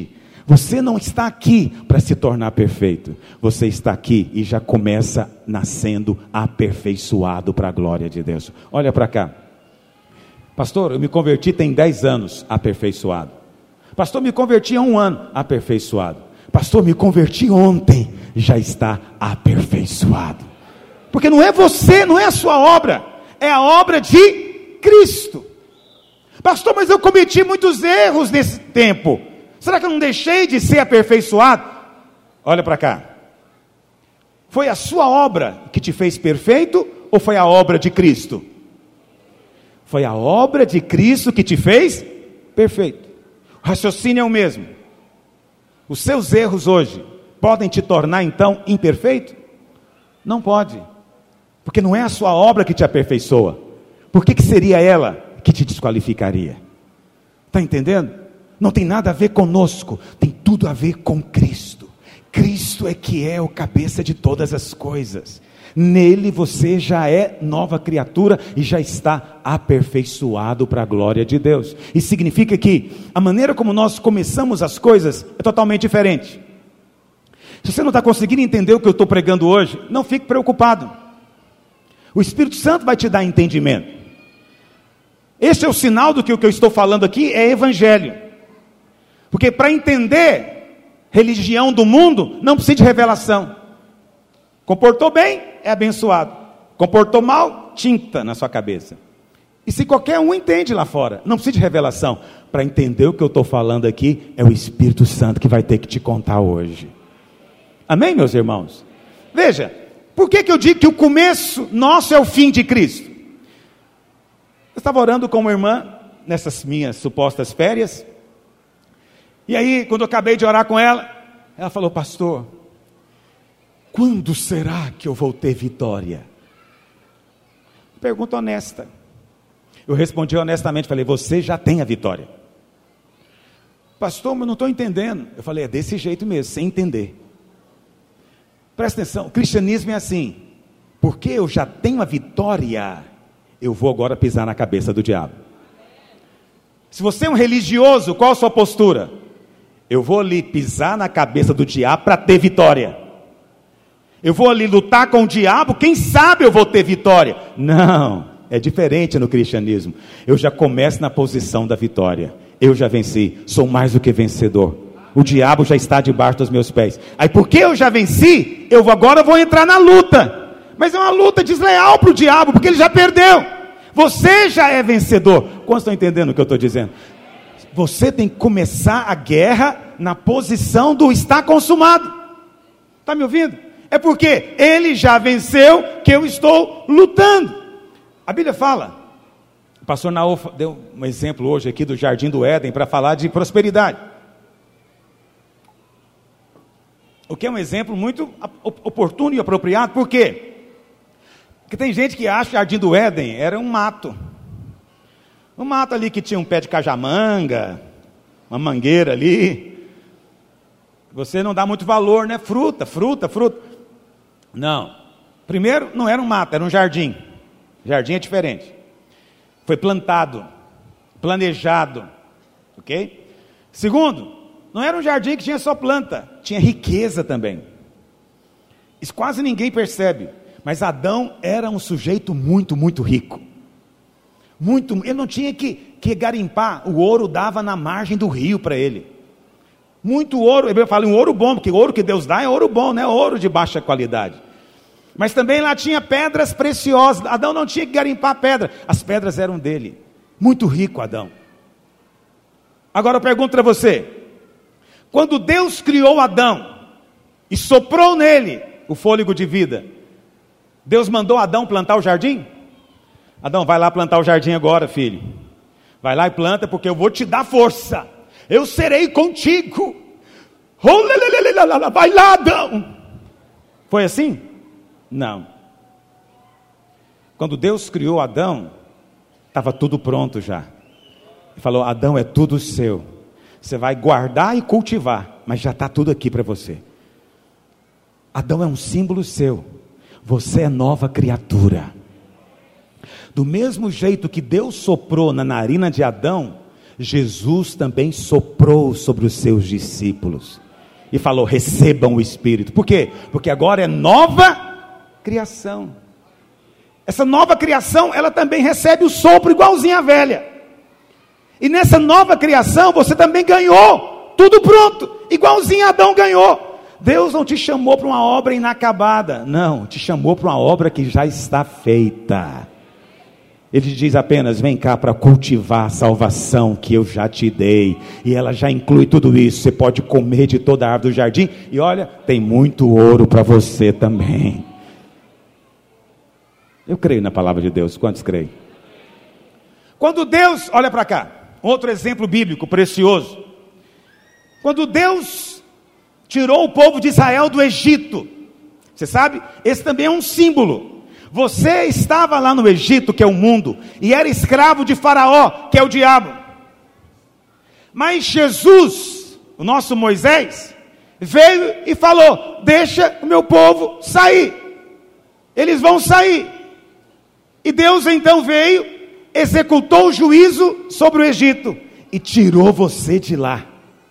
Você não está aqui para se tornar perfeito. Você está aqui e já começa nascendo aperfeiçoado para a glória de Deus. Olha para cá. Pastor, eu me converti tem dez anos, aperfeiçoado. Pastor, me converti há um ano, aperfeiçoado. Pastor, me converti ontem, já está aperfeiçoado. Porque não é você, não é a sua obra, é a obra de Cristo. Pastor, mas eu cometi muitos erros nesse tempo. Será que eu não deixei de ser aperfeiçoado? Olha para cá. Foi a sua obra que te fez perfeito ou foi a obra de Cristo? Foi a obra de Cristo que te fez perfeito. O raciocínio é o mesmo. Os seus erros hoje podem te tornar então imperfeito? Não pode. Porque não é a sua obra que te aperfeiçoa. Por que que seria ela que te desqualificaria? Está entendendo? Não tem nada a ver conosco, tem tudo a ver com Cristo. Cristo é que é o cabeça de todas as coisas. Nele você já é nova criatura e já está aperfeiçoado para a glória de Deus. Isso significa que a maneira como nós começamos as coisas é totalmente diferente. Se você não está conseguindo entender o que eu estou pregando hoje, não fique preocupado. O Espírito Santo vai te dar entendimento. Este é o sinal do que o que eu estou falando aqui é evangelho. Porque para entender religião do mundo, não precisa de revelação. Comportou bem, é abençoado. Comportou mal, tinta na sua cabeça. E se qualquer um entende lá fora, não precisa de revelação. Para entender o que eu estou falando aqui, é o Espírito Santo que vai ter que te contar hoje. Amém, meus irmãos? Veja, por que que eu digo que o começo nosso é o fim de Cristo? Eu estava orando com uma irmã, nessas minhas supostas férias. E aí, quando eu acabei de orar com ela, ela falou: pastor, quando será que eu vou ter vitória? Pergunta honesta. Eu respondi honestamente, falei: você já tem a vitória. Pastor, mas eu não estou entendendo. Eu falei: é desse jeito mesmo, sem entender. Presta atenção, o cristianismo é assim. Porque eu já tenho a vitória, eu vou agora pisar na cabeça do diabo. Se você é um religioso, qual a sua postura? Eu vou ali pisar na cabeça do diabo para ter vitória. Eu vou ali lutar com o diabo, quem sabe eu vou ter vitória. Não, é diferente no cristianismo. Eu já começo na posição da vitória. Eu já venci, sou mais do que vencedor. O diabo já está debaixo dos meus pés. Aí porque eu já venci, eu agora vou entrar na luta. Mas é uma luta desleal para o diabo, porque ele já perdeu. Você já é vencedor. Quantos estão entendendo o que eu estou dizendo? Você tem que começar a guerra na posição do está consumado. Está me ouvindo? É porque ele já venceu que eu estou lutando. A Bíblia fala, o pastor Naô deu um exemplo hoje aqui do Jardim do Éden para falar de prosperidade. O que é um exemplo muito oportuno e apropriado. Por quê? Porque tem gente que acha que o Jardim do Éden era um mato. Um mato ali que tinha um pé de cajamanga, uma mangueira ali. Você não dá muito valor, né? Fruta, fruta, fruta. Não. Primeiro, não era um mato, era um jardim. Jardim é diferente. Foi plantado, planejado. Ok? Segundo, não era um jardim que tinha só planta, tinha riqueza também. Isso quase ninguém percebe. Mas Adão era um sujeito muito, muito rico. Muito, ele não tinha que, que garimpar, o ouro dava na margem do rio para ele. Muito ouro, eu falo um ouro bom, porque o ouro que Deus dá é ouro bom, não é ouro de baixa qualidade. Mas também lá tinha pedras preciosas. Adão não tinha que garimpar pedra, as pedras eram dele. Muito rico Adão. Agora eu pergunto para você, quando Deus criou Adão e soprou nele o fôlego de vida, Deus mandou Adão plantar o jardim? Adão, vai lá plantar o jardim agora, filho. Vai lá e planta, porque eu vou te dar força. Eu serei contigo. Vai lá, Adão. Foi assim? Não. Quando Deus criou Adão, estava tudo pronto já. Ele falou: Adão, é tudo seu. Você vai guardar e cultivar, mas já está tudo aqui para você. Adão é um símbolo seu. Você é nova criatura. Do mesmo jeito que Deus soprou na narina de Adão, Jesus também soprou sobre os seus discípulos e falou: recebam o Espírito. Por quê? Porque agora é nova criação. Essa nova criação, ela também recebe o sopro igualzinho à velha. E nessa nova criação, você também ganhou tudo pronto, igualzinho Adão ganhou. Deus não te chamou para uma obra inacabada, não, te chamou para uma obra que já está feita. Ele diz apenas: vem cá para cultivar a salvação que eu já te dei. E ela já inclui tudo isso. Você pode comer de toda a árvore do jardim. E olha, tem muito ouro para você também. Eu creio na palavra de Deus. Quantos creem? Quando Deus, olha para cá, outro exemplo bíblico precioso. Quando Deus tirou o povo de Israel do Egito, você sabe, esse também é um símbolo. Você estava lá no Egito, que é o mundo, e era escravo de Faraó, que é o diabo. Mas Jesus, o nosso Moisés, veio e falou: deixa o meu povo sair. Eles vão sair. E Deus então veio, executou o juízo sobre o Egito e tirou você de lá.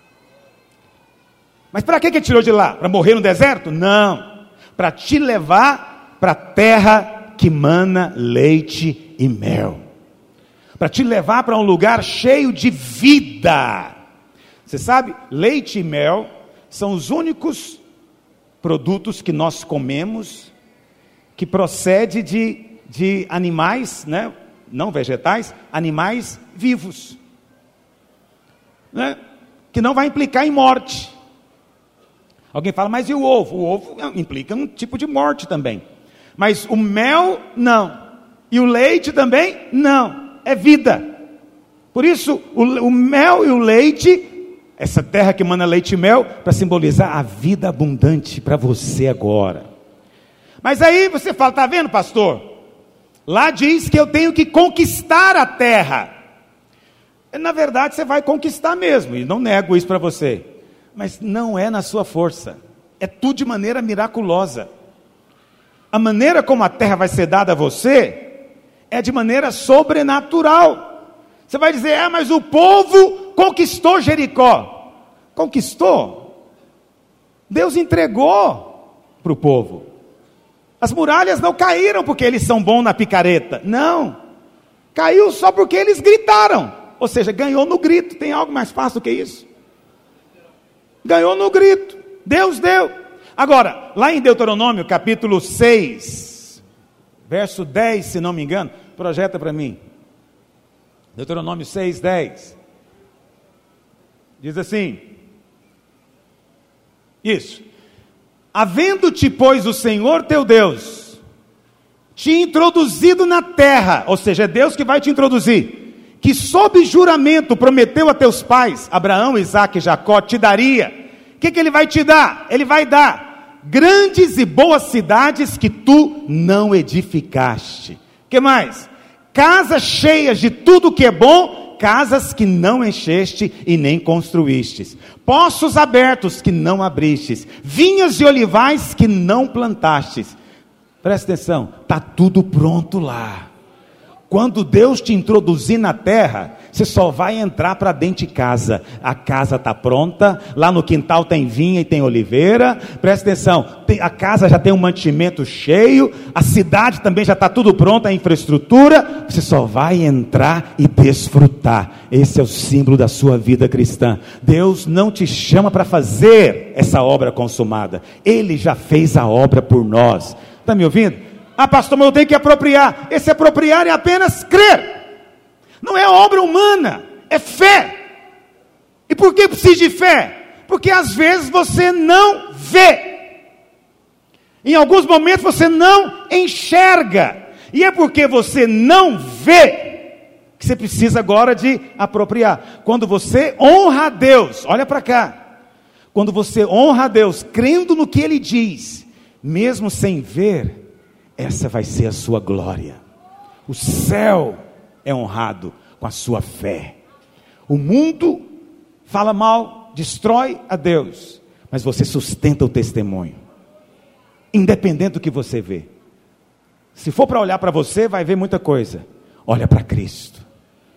Mas para que que tirou de lá? Para morrer no deserto? Não. Para te levar para a terra que mana leite e mel. Para te levar para um lugar cheio de vida. Você sabe, leite e mel são os únicos produtos que nós comemos que procede de, de animais, né? Não vegetais, animais vivos, né? Que não vai implicar em morte. Alguém fala: mas e o ovo? O ovo implica um tipo de morte também. Mas o mel, não. E o leite também, não. É vida. Por isso, o, o mel e o leite, essa terra que mana leite e mel, para simbolizar a vida abundante para você agora. Mas aí você fala: está vendo, pastor? Lá diz que eu tenho que conquistar a terra. Na verdade, você vai conquistar mesmo, e não nego isso para você. Mas não é na sua força. É tudo de maneira miraculosa. A maneira como a terra vai ser dada a você é de maneira sobrenatural. Você vai dizer: ah, mas o povo conquistou Jericó. Conquistou? Deus entregou para o povo. As muralhas não caíram porque eles são bons na picareta. Não. Caiu só porque eles gritaram. Ou seja, ganhou no grito. Tem algo mais fácil do que isso? Ganhou no grito. Deus deu. Agora, lá em Deuteronômio, capítulo seis, verso dez, se não me engano, projeta para mim. Deuteronômio seis, dez. Diz assim: isso. Havendo-te, pois, o Senhor teu Deus te introduzido na terra, ou seja, é Deus que vai te introduzir, que sob juramento prometeu a teus pais, Abraão, Isaque e Jacó, te daria. O que que ele vai te dar? Ele vai dar grandes e boas cidades que tu não edificaste. O que mais? Casas cheias de tudo que é bom, casas que não encheste e nem construístes. Poços abertos que não abristes. Vinhas e olivais que não plantastes. Presta atenção, está tudo pronto lá. Quando Deus te introduzir na terra, você só vai entrar para dentro de casa. A casa está pronta, lá no quintal tem vinha e tem oliveira. Presta atenção, tem, a casa já tem um mantimento cheio, a cidade também já está tudo pronto, a infraestrutura. Você só vai entrar e desfrutar. Esse é o símbolo da sua vida cristã. Deus não te chama para fazer essa obra consumada. Ele já fez a obra por nós. Está me ouvindo? Ah, pastor, mas eu tenho que apropriar. Esse apropriar é apenas crer. Não é obra humana, é fé. E por que precisa de fé? Porque às vezes você não vê. Em alguns momentos você não enxerga. E é porque você não vê que você precisa agora de apropriar. Quando você honra a Deus, olha para cá. Quando você honra a Deus, crendo no que Ele diz, mesmo sem ver, essa vai ser a sua glória. O céu é honrado com a sua fé. O mundo fala mal, destrói a Deus, mas você sustenta o testemunho, independente do que você vê. Se for para olhar para você, vai ver muita coisa. Olha para Cristo.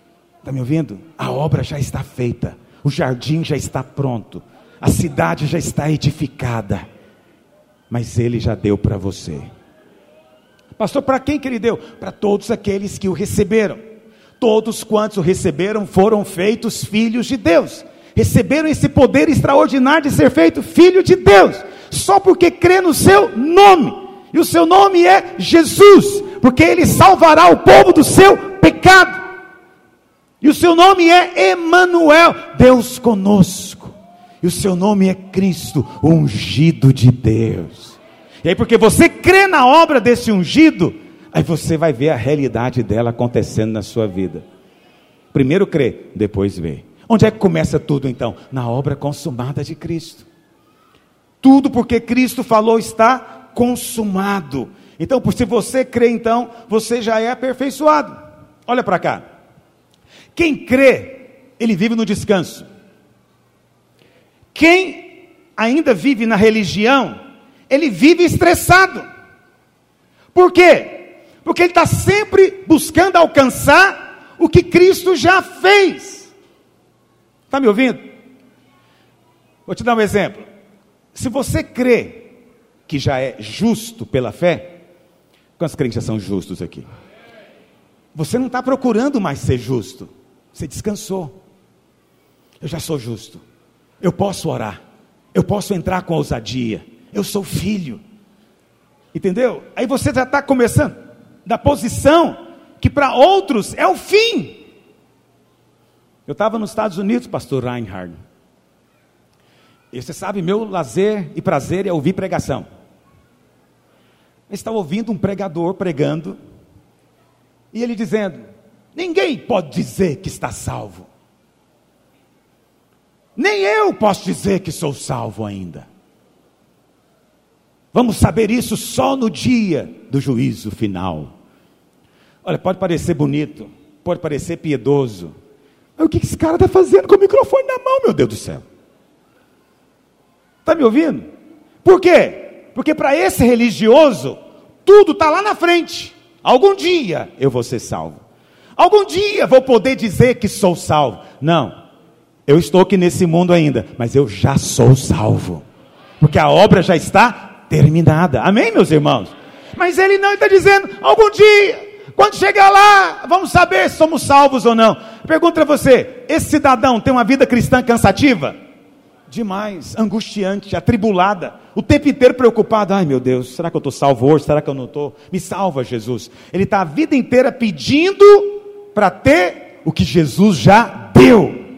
Está me ouvindo? A obra já está feita, o jardim já está pronto, a cidade já está edificada, mas Ele já deu para você. Pastor, para quem que Ele deu? Para todos aqueles que o receberam. Todos quantos o receberam foram feitos filhos de Deus, receberam esse poder extraordinário de ser feito filho de Deus, só porque crê no seu nome, e o seu nome é Jesus, porque Ele salvará o povo do seu pecado, e o seu nome é Emanuel, Deus conosco, e o seu nome é Cristo, o ungido de Deus. E aí, porque você crê na obra desse ungido, aí você vai ver a realidade dela acontecendo na sua vida. Primeiro crê, depois vê. Onde é que começa tudo então? Na obra consumada de Cristo. Tudo porque Cristo falou está consumado. Então, se você crê, então, você já é aperfeiçoado. Olha para cá. Quem crê, ele vive no descanso. Quem ainda vive na religião, ele vive estressado. Por quê? Porque ele está sempre buscando alcançar o que Cristo já fez. Está me ouvindo? Vou te dar um exemplo. Se você crê que já é justo pela fé, quantos crentes já são justos aqui? Você não está procurando mais ser justo, você descansou. Eu já sou justo, eu posso orar, eu posso entrar com ousadia, eu sou filho, entendeu? Aí você já está começando da posição que para outros é o fim. Eu estava nos Estados Unidos, pastor Reinhard, e você sabe, meu lazer e prazer é ouvir pregação. Eu estava ouvindo um pregador pregando, e ele dizendo, ninguém pode dizer que está salvo, nem eu posso dizer que sou salvo ainda. Vamos saber isso só no dia do juízo final. Olha, pode parecer bonito, pode parecer piedoso, mas o que esse cara está fazendo com o microfone na mão, meu Deus do céu? Está me ouvindo? Por quê? Porque para esse religioso, tudo está lá na frente. Algum dia eu vou ser salvo, algum dia vou poder dizer que sou salvo. Não, eu estou aqui nesse mundo ainda, mas eu já sou salvo, porque a obra já está terminada. Amém, meus irmãos? Mas ele não está dizendo, algum dia, quando chegar lá, vamos saber se somos salvos ou não. Pergunto para você, esse cidadão tem uma vida cristã cansativa? Demais, angustiante, atribulada, o tempo inteiro preocupado. Ai meu Deus, será que eu estou salvo hoje? Será que eu não estou? Me salva, Jesus. Ele está a vida inteira pedindo para ter o que Jesus já deu.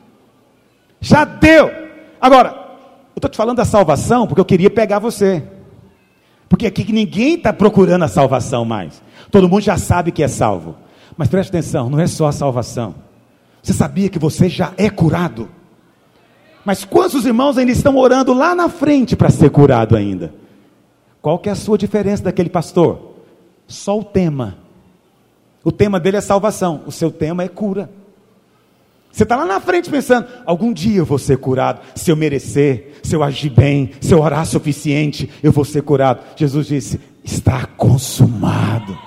Já deu. Agora, eu estou te falando da salvação porque eu queria pegar você, porque aqui ninguém está procurando a salvação mais. Todo mundo já sabe que é salvo. Mas preste atenção, não é só a salvação. Você sabia que você já é curado? Mas quantos irmãos ainda estão orando lá na frente para ser curado ainda? Qual que é a sua diferença daquele pastor? Só o tema. O tema dele é salvação, o seu tema é cura. Você está lá na frente pensando, algum dia eu vou ser curado, se eu merecer, se eu agir bem, se eu orar suficiente, eu vou ser curado. Jesus disse, está consumado.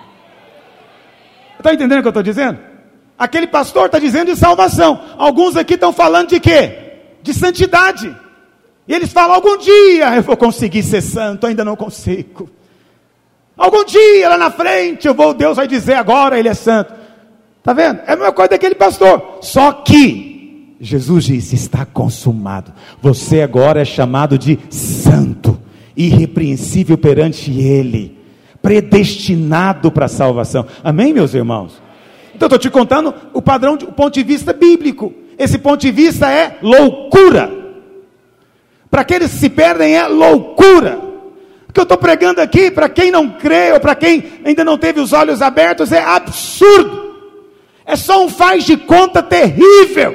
Está entendendo o que eu estou dizendo? Aquele pastor está dizendo de salvação, alguns aqui estão falando de quê? De santidade, e eles falam, algum dia eu vou conseguir ser santo, ainda não consigo, algum dia lá na frente, eu vou, Deus vai dizer agora ele é santo, está vendo? É a mesma coisa daquele pastor, só que, Jesus disse, está consumado, você agora é chamado de santo, irrepreensível perante Ele, predestinado para a salvação, amém meus irmãos? Então eu estou te contando o padrão, o ponto de vista bíblico. Esse ponto de vista é loucura. Para aqueles que se perdem é loucura. O que eu estou pregando aqui, para quem não crê, ou para quem ainda não teve os olhos abertos, é absurdo. É só um faz de conta terrível.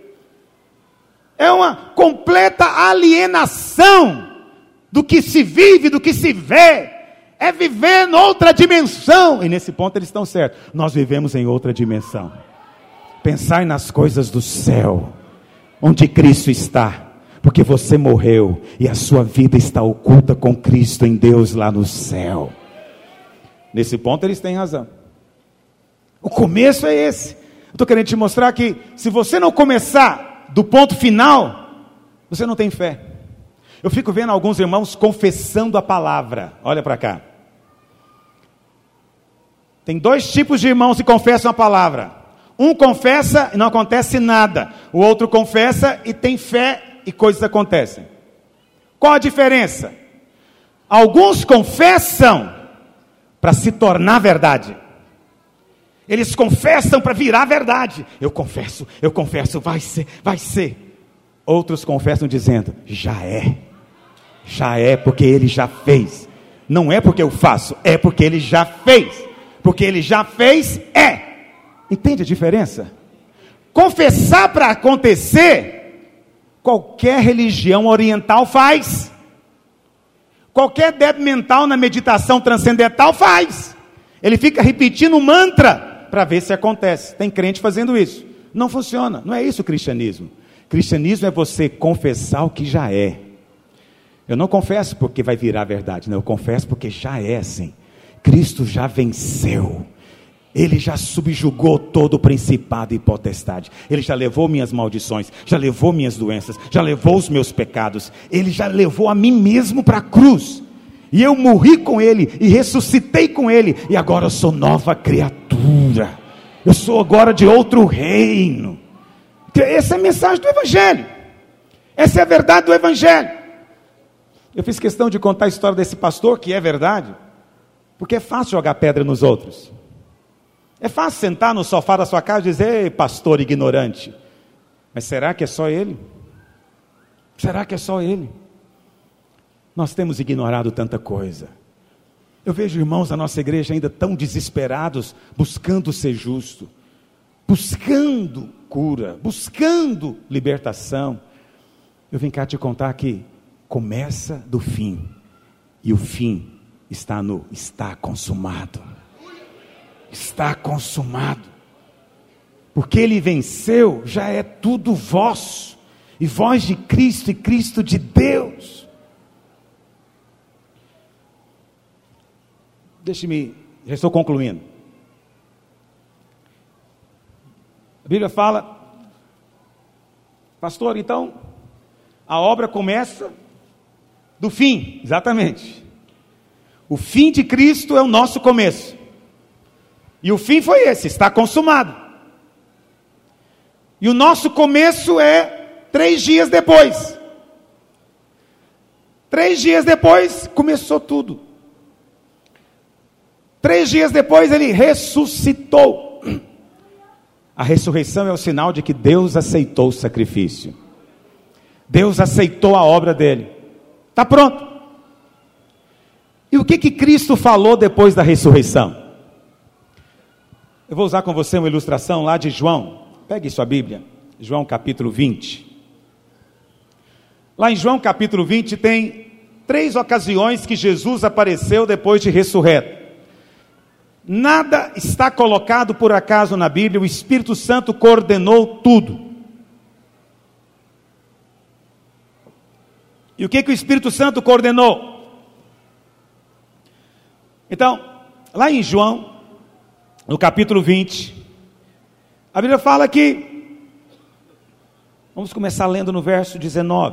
É uma completa alienação do que se vive, do que se vê. É viver em outra dimensão. E nesse ponto eles estão certos. Nós vivemos em outra dimensão. Pensar nas coisas do céu, onde Cristo está, porque você morreu e a sua vida está oculta com Cristo em Deus lá no céu. Nesse ponto eles têm razão. O começo é esse. Estou querendo te mostrar que se você não começar do ponto final, você não tem fé. Eu fico vendo alguns irmãos confessando a palavra. Olha para cá. Tem dois tipos de irmãos que confessam a palavra. Um confessa e não acontece nada. O outro confessa e tem fé e coisas acontecem. Qual a diferença? Alguns confessam para se tornar verdade. Eles confessam para virar verdade. Eu confesso, eu confesso, vai ser, vai ser. Outros confessam dizendo, já é. Já é porque ele já fez. Não é porque eu faço, é porque ele já fez. Porque ele já fez, é. Entende a diferença? Confessar para acontecer, qualquer religião oriental faz. Qualquer débil mental na meditação transcendental faz. Ele fica repetindo um mantra para ver se acontece. Tem crente fazendo isso. Não funciona. Não é isso o cristianismo. Cristianismo é você confessar o que já é. Eu não confesso porque vai virar verdade. Não, eu confesso porque já é assim. Cristo já venceu. Ele já subjugou todo o principado e potestade. Ele já levou minhas maldições, já levou minhas doenças, já levou os meus pecados. Ele já levou a mim mesmo para a cruz. E eu morri com ele e ressuscitei com ele. E agora eu sou nova criatura. Eu sou agora de outro reino. Essa é a mensagem do Evangelho. Essa é a verdade do Evangelho. Eu fiz questão de contar a história desse pastor, que é verdade, porque é fácil jogar pedra nos outros. É fácil sentar no sofá da sua casa e dizer, ei, pastor ignorante. Mas será que é só ele? Será que é só ele? Nós temos ignorado tanta coisa. Eu vejo irmãos da nossa igreja ainda tão desesperados, buscando ser justo, buscando cura, buscando libertação. Eu vim cá te contar que começa do fim, e o fim está no está consumado. Está consumado. Porque ele venceu, já é tudo vosso. E vós de Cristo e Cristo de Deus. Deixe-me, já estou concluindo. A Bíblia fala, pastor, então, a obra começa do fim, exatamente. O fim de Cristo é o nosso começo. E o fim foi esse, está consumado. E o nosso começo é três dias depois. Três dias depois começou tudo. Três dias depois ele ressuscitou. A ressurreição é o sinal de que Deus aceitou o sacrifício. Deus aceitou a obra dele. Está pronto. E o que que Cristo falou depois da ressurreição? Eu vou usar com você uma ilustração lá de João. Pegue sua Bíblia. João capítulo vinte. Lá em João capítulo vinte tem três ocasiões que Jesus apareceu depois de ressurreto. Nada está colocado por acaso na Bíblia. O Espírito Santo coordenou tudo. E o que que o Espírito Santo coordenou? Então, lá em João, no capítulo vinte, a Bíblia fala que, vamos começar lendo no verso dezenove.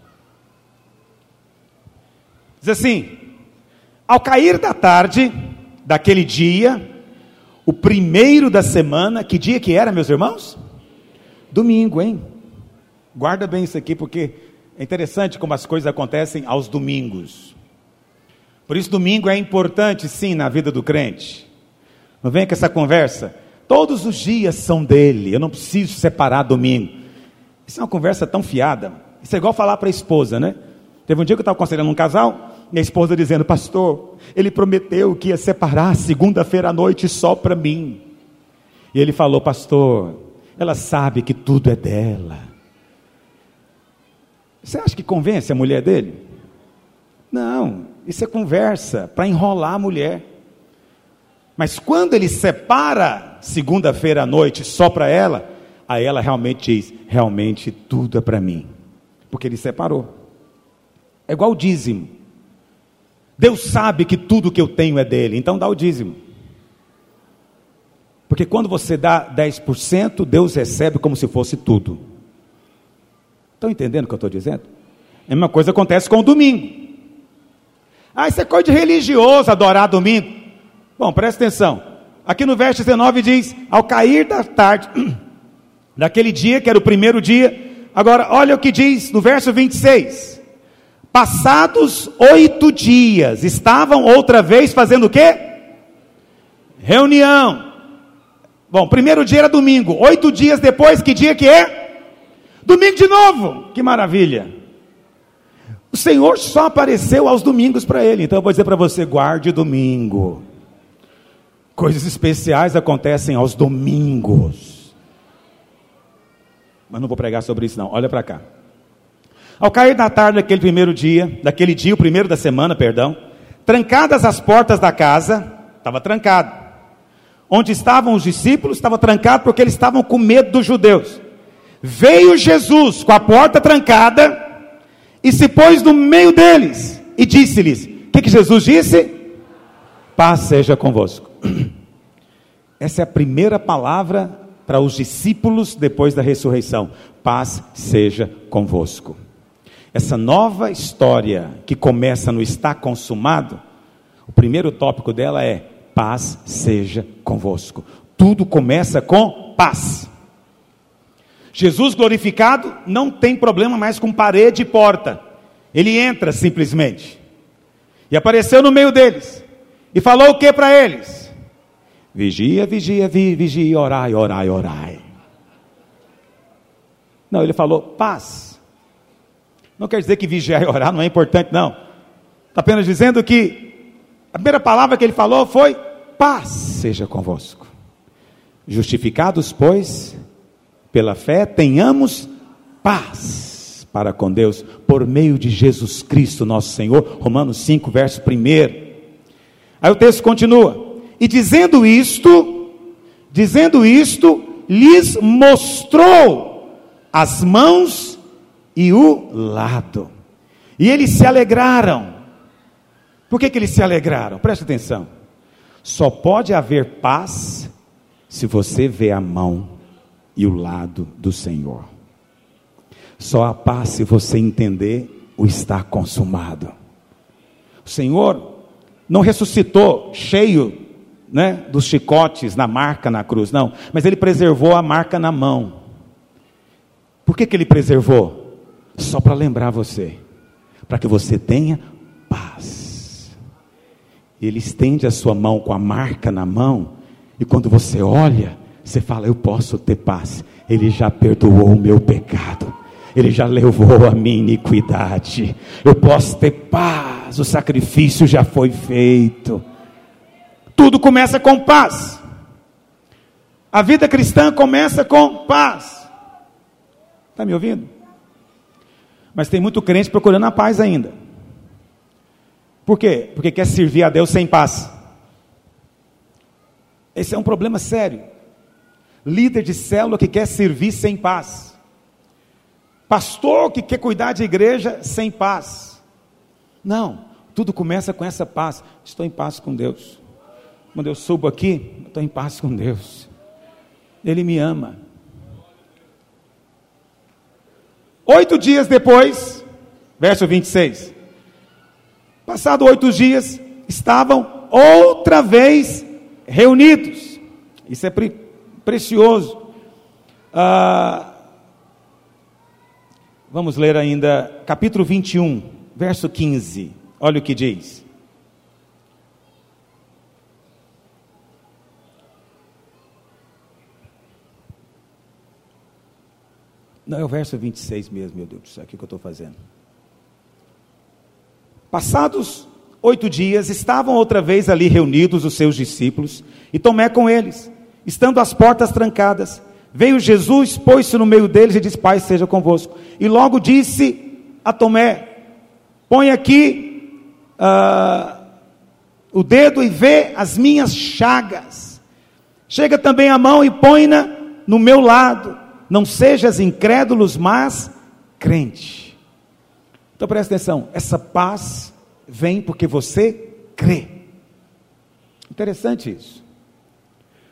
Diz assim: ao cair da tarde daquele dia, o primeiro da semana, que dia que era, meus irmãos? Domingo, hein? Guarda bem isso aqui, porque é interessante como as coisas acontecem aos domingos. Por isso domingo é importante sim na vida do crente. Não vem com essa conversa, todos os dias são dele, eu não preciso separar domingo. Isso é uma conversa tão fiada. Isso é igual falar para a esposa, né? Teve um dia que eu estava aconselhando um casal, minha esposa dizendo: pastor, ele prometeu que ia separar segunda-feira à noite só para mim. E ele falou: pastor, ela sabe que tudo é dela. Você acha que convence a mulher dele? Não, isso é conversa para enrolar a mulher. Mas quando ele separa segunda-feira à noite só para ela, aí ela realmente diz: realmente tudo é para mim, porque ele separou. É igual o dízimo. Deus sabe que tudo que eu tenho é dele, então dá o dízimo. Porque quando você dá dez por cento, Deus recebe como se fosse tudo. Estão entendendo o que eu estou dizendo? A mesma coisa acontece com o domingo. Ah, isso é coisa de religioso, adorar domingo. Bom, presta atenção. Aqui no verso dezenove diz, ao cair da tarde, daquele dia, que era o primeiro dia. Agora, olha o que diz no verso vinte e seis. Passados oito dias, estavam outra vez fazendo o quê? Reunião. Bom, primeiro dia era domingo. Oito dias depois, que dia que é? Domingo de novo. Que maravilha. O Senhor só apareceu aos domingos para ele. Então eu vou dizer para você, guarde domingo. Coisas especiais acontecem aos domingos. Mas não vou pregar sobre isso não, olha para cá. Ao cair da tarde daquele primeiro dia, daquele dia, o primeiro da semana, perdão, trancadas as portas da casa, estava trancado. Onde estavam os discípulos, estava trancado porque eles estavam com medo dos judeus. Veio Jesus com a porta trancada e se pôs no meio deles e disse-lhes, o que, que Jesus disse? Paz seja convosco. Essa é a primeira palavra para os discípulos depois da ressurreição. Paz seja convosco. Essa nova história que começa no está consumado, o primeiro tópico dela é paz seja convosco. Tudo começa com paz. Jesus glorificado não tem problema mais com parede e porta. Ele entra simplesmente. E apareceu no meio deles. E falou o que para eles? Vigia, vigia, vi, vigia, orai, orai, orai. Não, ele falou paz. Não quer dizer que vigiar e orar não é importante, não. Está apenas dizendo que a primeira palavra que ele falou foi paz seja convosco. Justificados, pois, pela fé, tenhamos paz para com Deus, por meio de Jesus Cristo, nosso Senhor. Romanos cinco, verso primeiro. Aí o texto continua. E dizendo isto, dizendo isto, lhes mostrou as mãos e o lado. E eles se alegraram. Por que que eles se alegraram? Preste atenção. Só pode haver paz se você vê a mão e o lado do Senhor. Só há paz se você entender o está consumado. O Senhor não ressuscitou cheio, né, dos chicotes na marca na cruz, não, mas ele preservou a marca na mão. Por que que ele preservou? Só para lembrar você, para que você tenha paz. Ele estende a sua mão com a marca na mão, e quando você olha, você fala, eu posso ter paz. Ele já perdoou o meu pecado, ele já levou a minha iniquidade, eu posso ter paz, o sacrifício já foi feito. Tudo começa com paz. A vida cristã começa com paz. Está me ouvindo? Mas tem muito crente procurando a paz ainda. Por quê? Porque quer servir a Deus sem paz. Esse é um problema sério. Líder de célula que quer servir sem paz. Pastor que quer cuidar de igreja sem paz. Não, tudo começa com essa paz. Estou em paz com Deus. Quando eu subo aqui, estou em paz com Deus. Ele me ama. Oito dias depois, verso vinte e seis. Passado oito dias, estavam outra vez reunidos. Isso é pre- precioso. Ah, vamos ler ainda, capítulo vinte e um, verso quinze. Olha o que diz. Não, é o verso vinte e seis mesmo, meu Deus do céu, o que eu estou fazendo? Passados oito dias, estavam outra vez ali reunidos os seus discípulos, e Tomé com eles, estando as portas trancadas. Veio Jesus, pôs-se no meio deles e disse, Pai seja convosco. E logo disse a Tomé, põe aqui uh, o dedo e vê as minhas chagas. Chega também a mão e põe-na no meu lado. Não sejas incrédulos, mas crente. Então presta atenção, essa paz vem porque você crê. Interessante isso.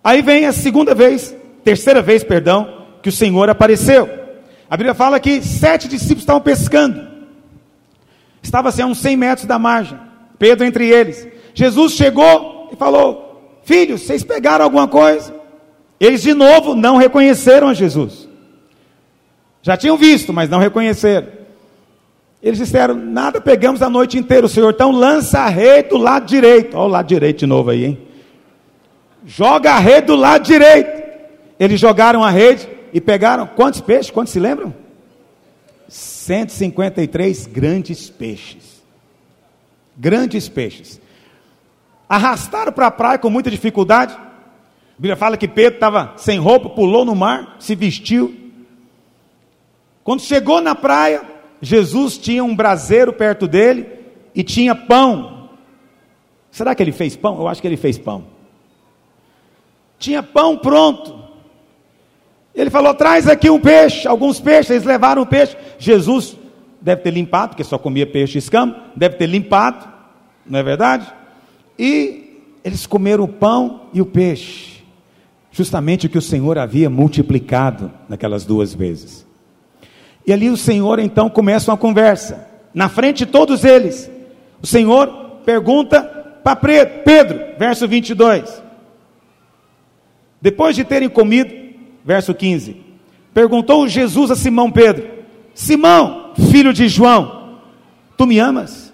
Aí vem a segunda vez, terceira vez, perdão, que o Senhor apareceu. A Bíblia fala que sete discípulos estavam pescando. Estava assim a uns cem metros da margem, Pedro entre eles. Jesus chegou e falou: filhos, vocês pegaram alguma coisa? Eles de novo não reconheceram a Jesus. Já tinham visto, mas não reconheceram. Eles disseram: nada, pegamos a noite inteira, o Senhor, então lança a rede do lado direito. Olha o lado direito de novo aí, hein? Joga a rede do lado direito. Eles jogaram a rede e pegaram, quantos peixes? Quantos se lembram? cento e cinquenta e três grandes peixes. Grandes peixes. Arrastaram para a praia com muita dificuldade. A Bíblia fala que Pedro estava sem roupa, pulou no mar, se vestiu. Quando chegou na praia, Jesus tinha um braseiro perto dele e tinha pão. Será que ele fez pão? Eu acho que ele fez pão. Tinha pão pronto. Ele falou: traz aqui um peixe, alguns peixes. Eles levaram o peixe. Jesus deve ter limpado, porque só comia peixe e escama, deve ter limpado, não é verdade? E eles comeram o pão e o peixe, justamente o que o Senhor havia multiplicado naquelas duas vezes. E ali o Senhor então começa uma conversa, na frente de todos eles. O Senhor pergunta para Pedro, verso vinte e dois. Depois de terem comido, verso quinze, perguntou Jesus a Simão Pedro: Simão, filho de João, tu me amas?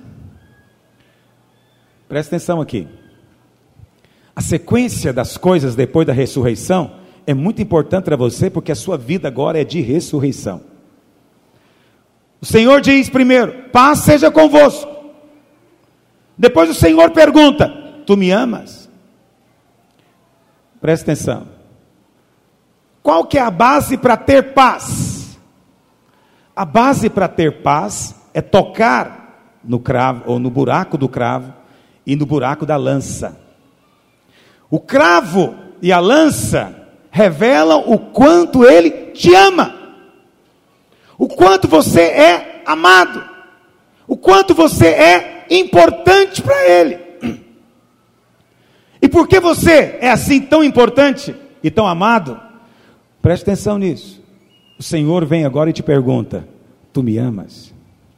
Presta atenção aqui. A sequência das coisas depois da ressurreição é muito importante para você, porque a sua vida agora é de ressurreição. O Senhor diz primeiro: paz seja convosco. Depois o Senhor pergunta: tu me amas? Presta atenção. Qual que é a base para ter paz? A base para ter paz é tocar no cravo, ou no buraco do cravo, e no buraco da lança. O cravo e a lança revelam o quanto Ele te ama, o quanto você é amado, o quanto você é importante para Ele. E por que você é assim tão importante e tão amado? Preste atenção nisso. O Senhor vem agora e te pergunta: tu me amas?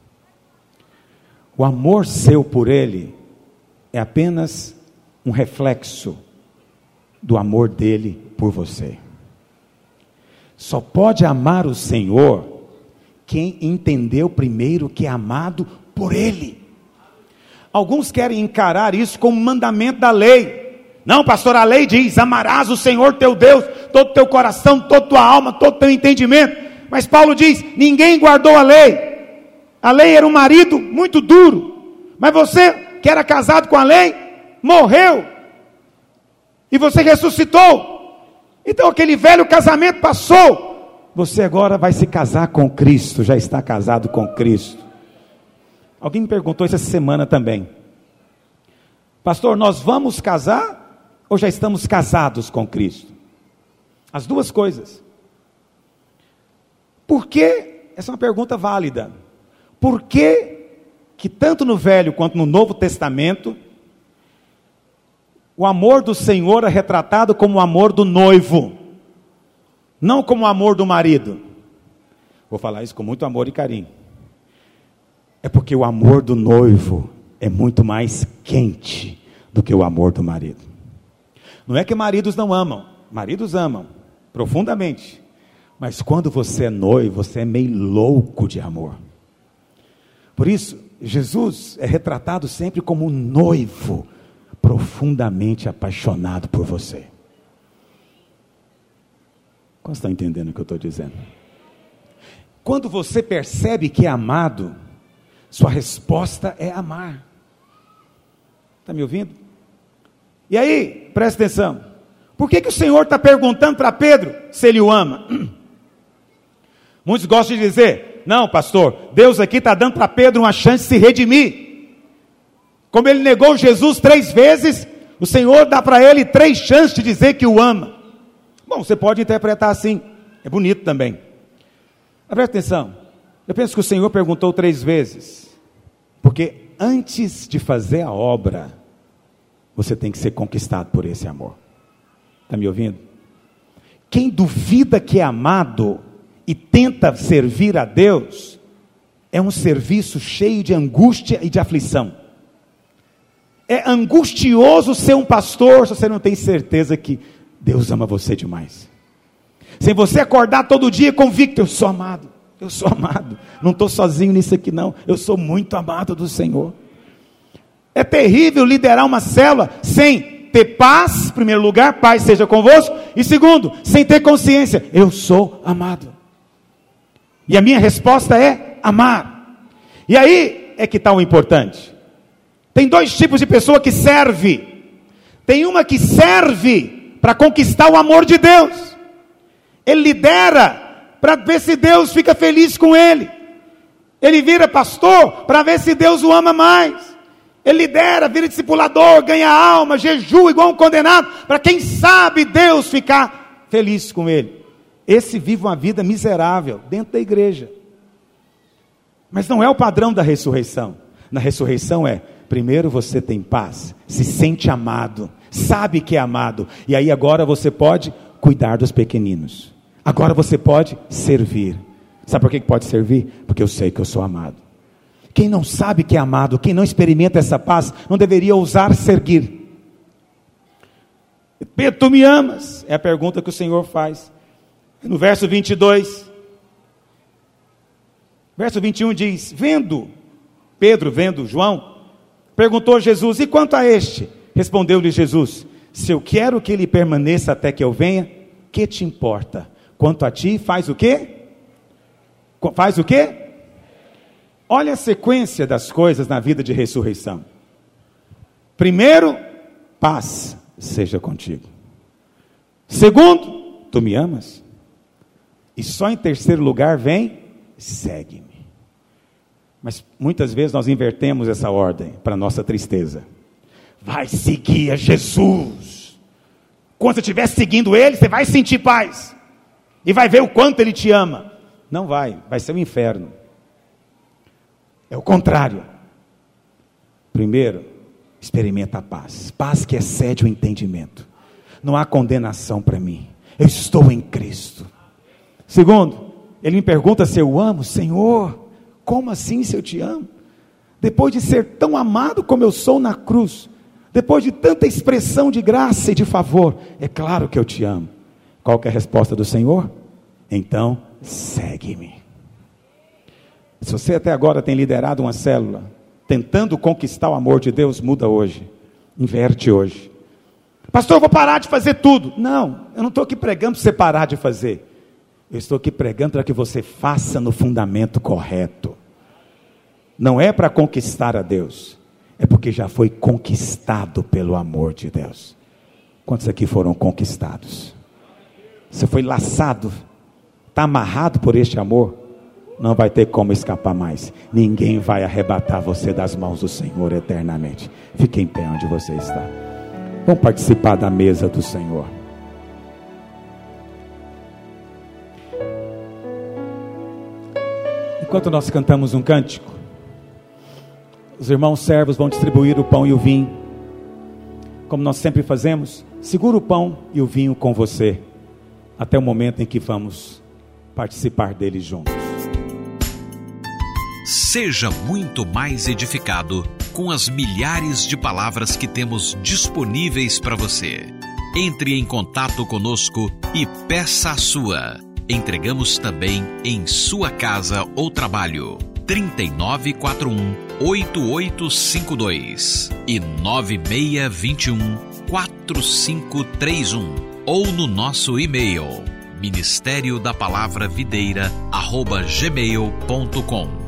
O amor seu por Ele é apenas um reflexo do amor dele por você. Só pode amar o Senhor quem entendeu primeiro que é amado por Ele. Alguns querem encarar isso como mandamento da lei. Não, pastor, a lei diz: amarás o Senhor teu Deus, todo o teu coração, toda a tua alma, todo o teu entendimento. Mas Paulo diz: ninguém guardou a lei. A lei era um marido muito duro. Mas você, que era casado com a lei, morreu. E você ressuscitou. Então aquele velho casamento passou. Você agora vai se casar com Cristo, já está casado com Cristo. Alguém me perguntou isso essa semana também: pastor, nós vamos casar ou já estamos casados com Cristo? As duas coisas. Por que? Essa é uma pergunta válida. Por que que tanto no Velho quanto no Novo Testamento o amor do Senhor é retratado como o amor do noivo, não como o amor do marido? Vou falar isso com muito amor e carinho. É porque o amor do noivo é muito mais quente do que o amor do marido. Não é que maridos não amam, maridos amam profundamente, mas quando você é noivo, você é meio louco de amor. Por isso, Jesus é retratado sempre como um noivo profundamente apaixonado por você. Quantos estão entendendo o que eu estou dizendo? Quando você percebe que é amado, sua resposta é amar. Está me ouvindo? E aí, presta atenção. Por que que o Senhor está perguntando para Pedro se ele o ama? Muitos gostam de dizer: não, pastor, Deus aqui está dando para Pedro uma chance de se redimir. Como ele negou Jesus três vezes, o Senhor dá para ele três chances de dizer que o ama. Bom, você pode interpretar assim, é bonito também. Mas presta atenção, eu penso que o Senhor perguntou três vezes, porque antes de fazer a obra, você tem que ser conquistado por esse amor. Está me ouvindo? Quem duvida que é amado e tenta servir a Deus, é um serviço cheio de angústia e de aflição. É angustioso ser um pastor se você não tem certeza que Deus ama você demais. Sem você acordar todo dia convicto, eu sou amado, eu sou amado, não estou sozinho nisso aqui não, eu sou muito amado do Senhor. É terrível liderar uma célula sem ter paz, em primeiro lugar, paz seja convosco, e segundo, sem ter consciência, eu sou amado. E a minha resposta é amar. E aí é que está o importante. Tem dois tipos de pessoa que serve. Tem uma que serve para conquistar o amor de Deus. Ele lidera para ver se Deus fica feliz com ele. Ele vira pastor para ver se Deus o ama mais. Ele lidera, vira discipulador, ganha alma, jejua igual um condenado, para quem sabe Deus ficar feliz com ele. Esse vive uma vida miserável dentro da igreja. Mas não é o padrão da ressurreição. Na ressurreição é, primeiro você tem paz, se sente amado, sabe que é amado, e aí agora você pode cuidar dos pequeninos. Agora você pode servir. Sabe por que pode servir? Porque eu sei que eu sou amado. Quem não sabe que é amado, quem não experimenta essa paz, não deveria ousar seguir. Pedro, tu me amas? É a pergunta que o Senhor faz. No verso vinte e dois, verso vinte e um diz, vendo, Pedro vendo João, perguntou a Jesus, e quanto a este? Respondeu-lhe Jesus, se eu quero que ele permaneça até que eu venha, que te importa? Quanto a ti, faz o quê? Faz o quê? Olha a sequência das coisas na vida de ressurreição. Primeiro, paz seja contigo. Segundo, tu me amas? E só em terceiro lugar vem, segue-me. Mas muitas vezes nós invertemos essa ordem para nossa tristeza. Vai seguir a Jesus. Quando você estiver seguindo ele, você vai sentir paz. E vai ver o quanto ele te ama. Não vai, vai ser um inferno. É o contrário. Primeiro, experimenta a paz. Paz que excede o entendimento. Não há condenação para mim. Eu estou em Cristo. Segundo, ele me pergunta se eu amo. Senhor, como assim se eu te amo? Depois de ser tão amado como eu sou na cruz, depois de tanta expressão de graça e de favor, é claro que eu te amo. Qual que é a resposta do Senhor? Então, segue-me. Se você até agora tem liderado uma célula, tentando conquistar o amor de Deus, muda hoje. Inverte hoje. Pastor, eu vou parar de fazer tudo. Não, eu não estou aqui pregando para você parar de fazer. Eu estou aqui pregando para que você faça no fundamento correto. Não é para conquistar a Deus. É porque já foi conquistado pelo amor de Deus. Quantos aqui foram conquistados? Você foi laçado, está amarrado por este amor. Não vai ter como escapar mais. Ninguém vai arrebatar você das mãos do Senhor eternamente. Fique em pé onde você está. Vamos participar da mesa do Senhor. Enquanto nós cantamos um cântico, os irmãos servos vão distribuir o pão e o vinho. Como nós sempre fazemos, segura o pão e o vinho com você, até o momento em que vamos participar deles juntos. Seja muito mais edificado com as milhares de palavras que temos disponíveis para você. Entre em contato conosco e peça a sua. Entregamos também em sua casa ou trabalho. trinta e nove quarenta e um, oitenta e oito cinquenta e dois e nove seis dois um, quatro cinco três um ou no nosso e-mail ministério da palavra videira arroba gmail ponto com.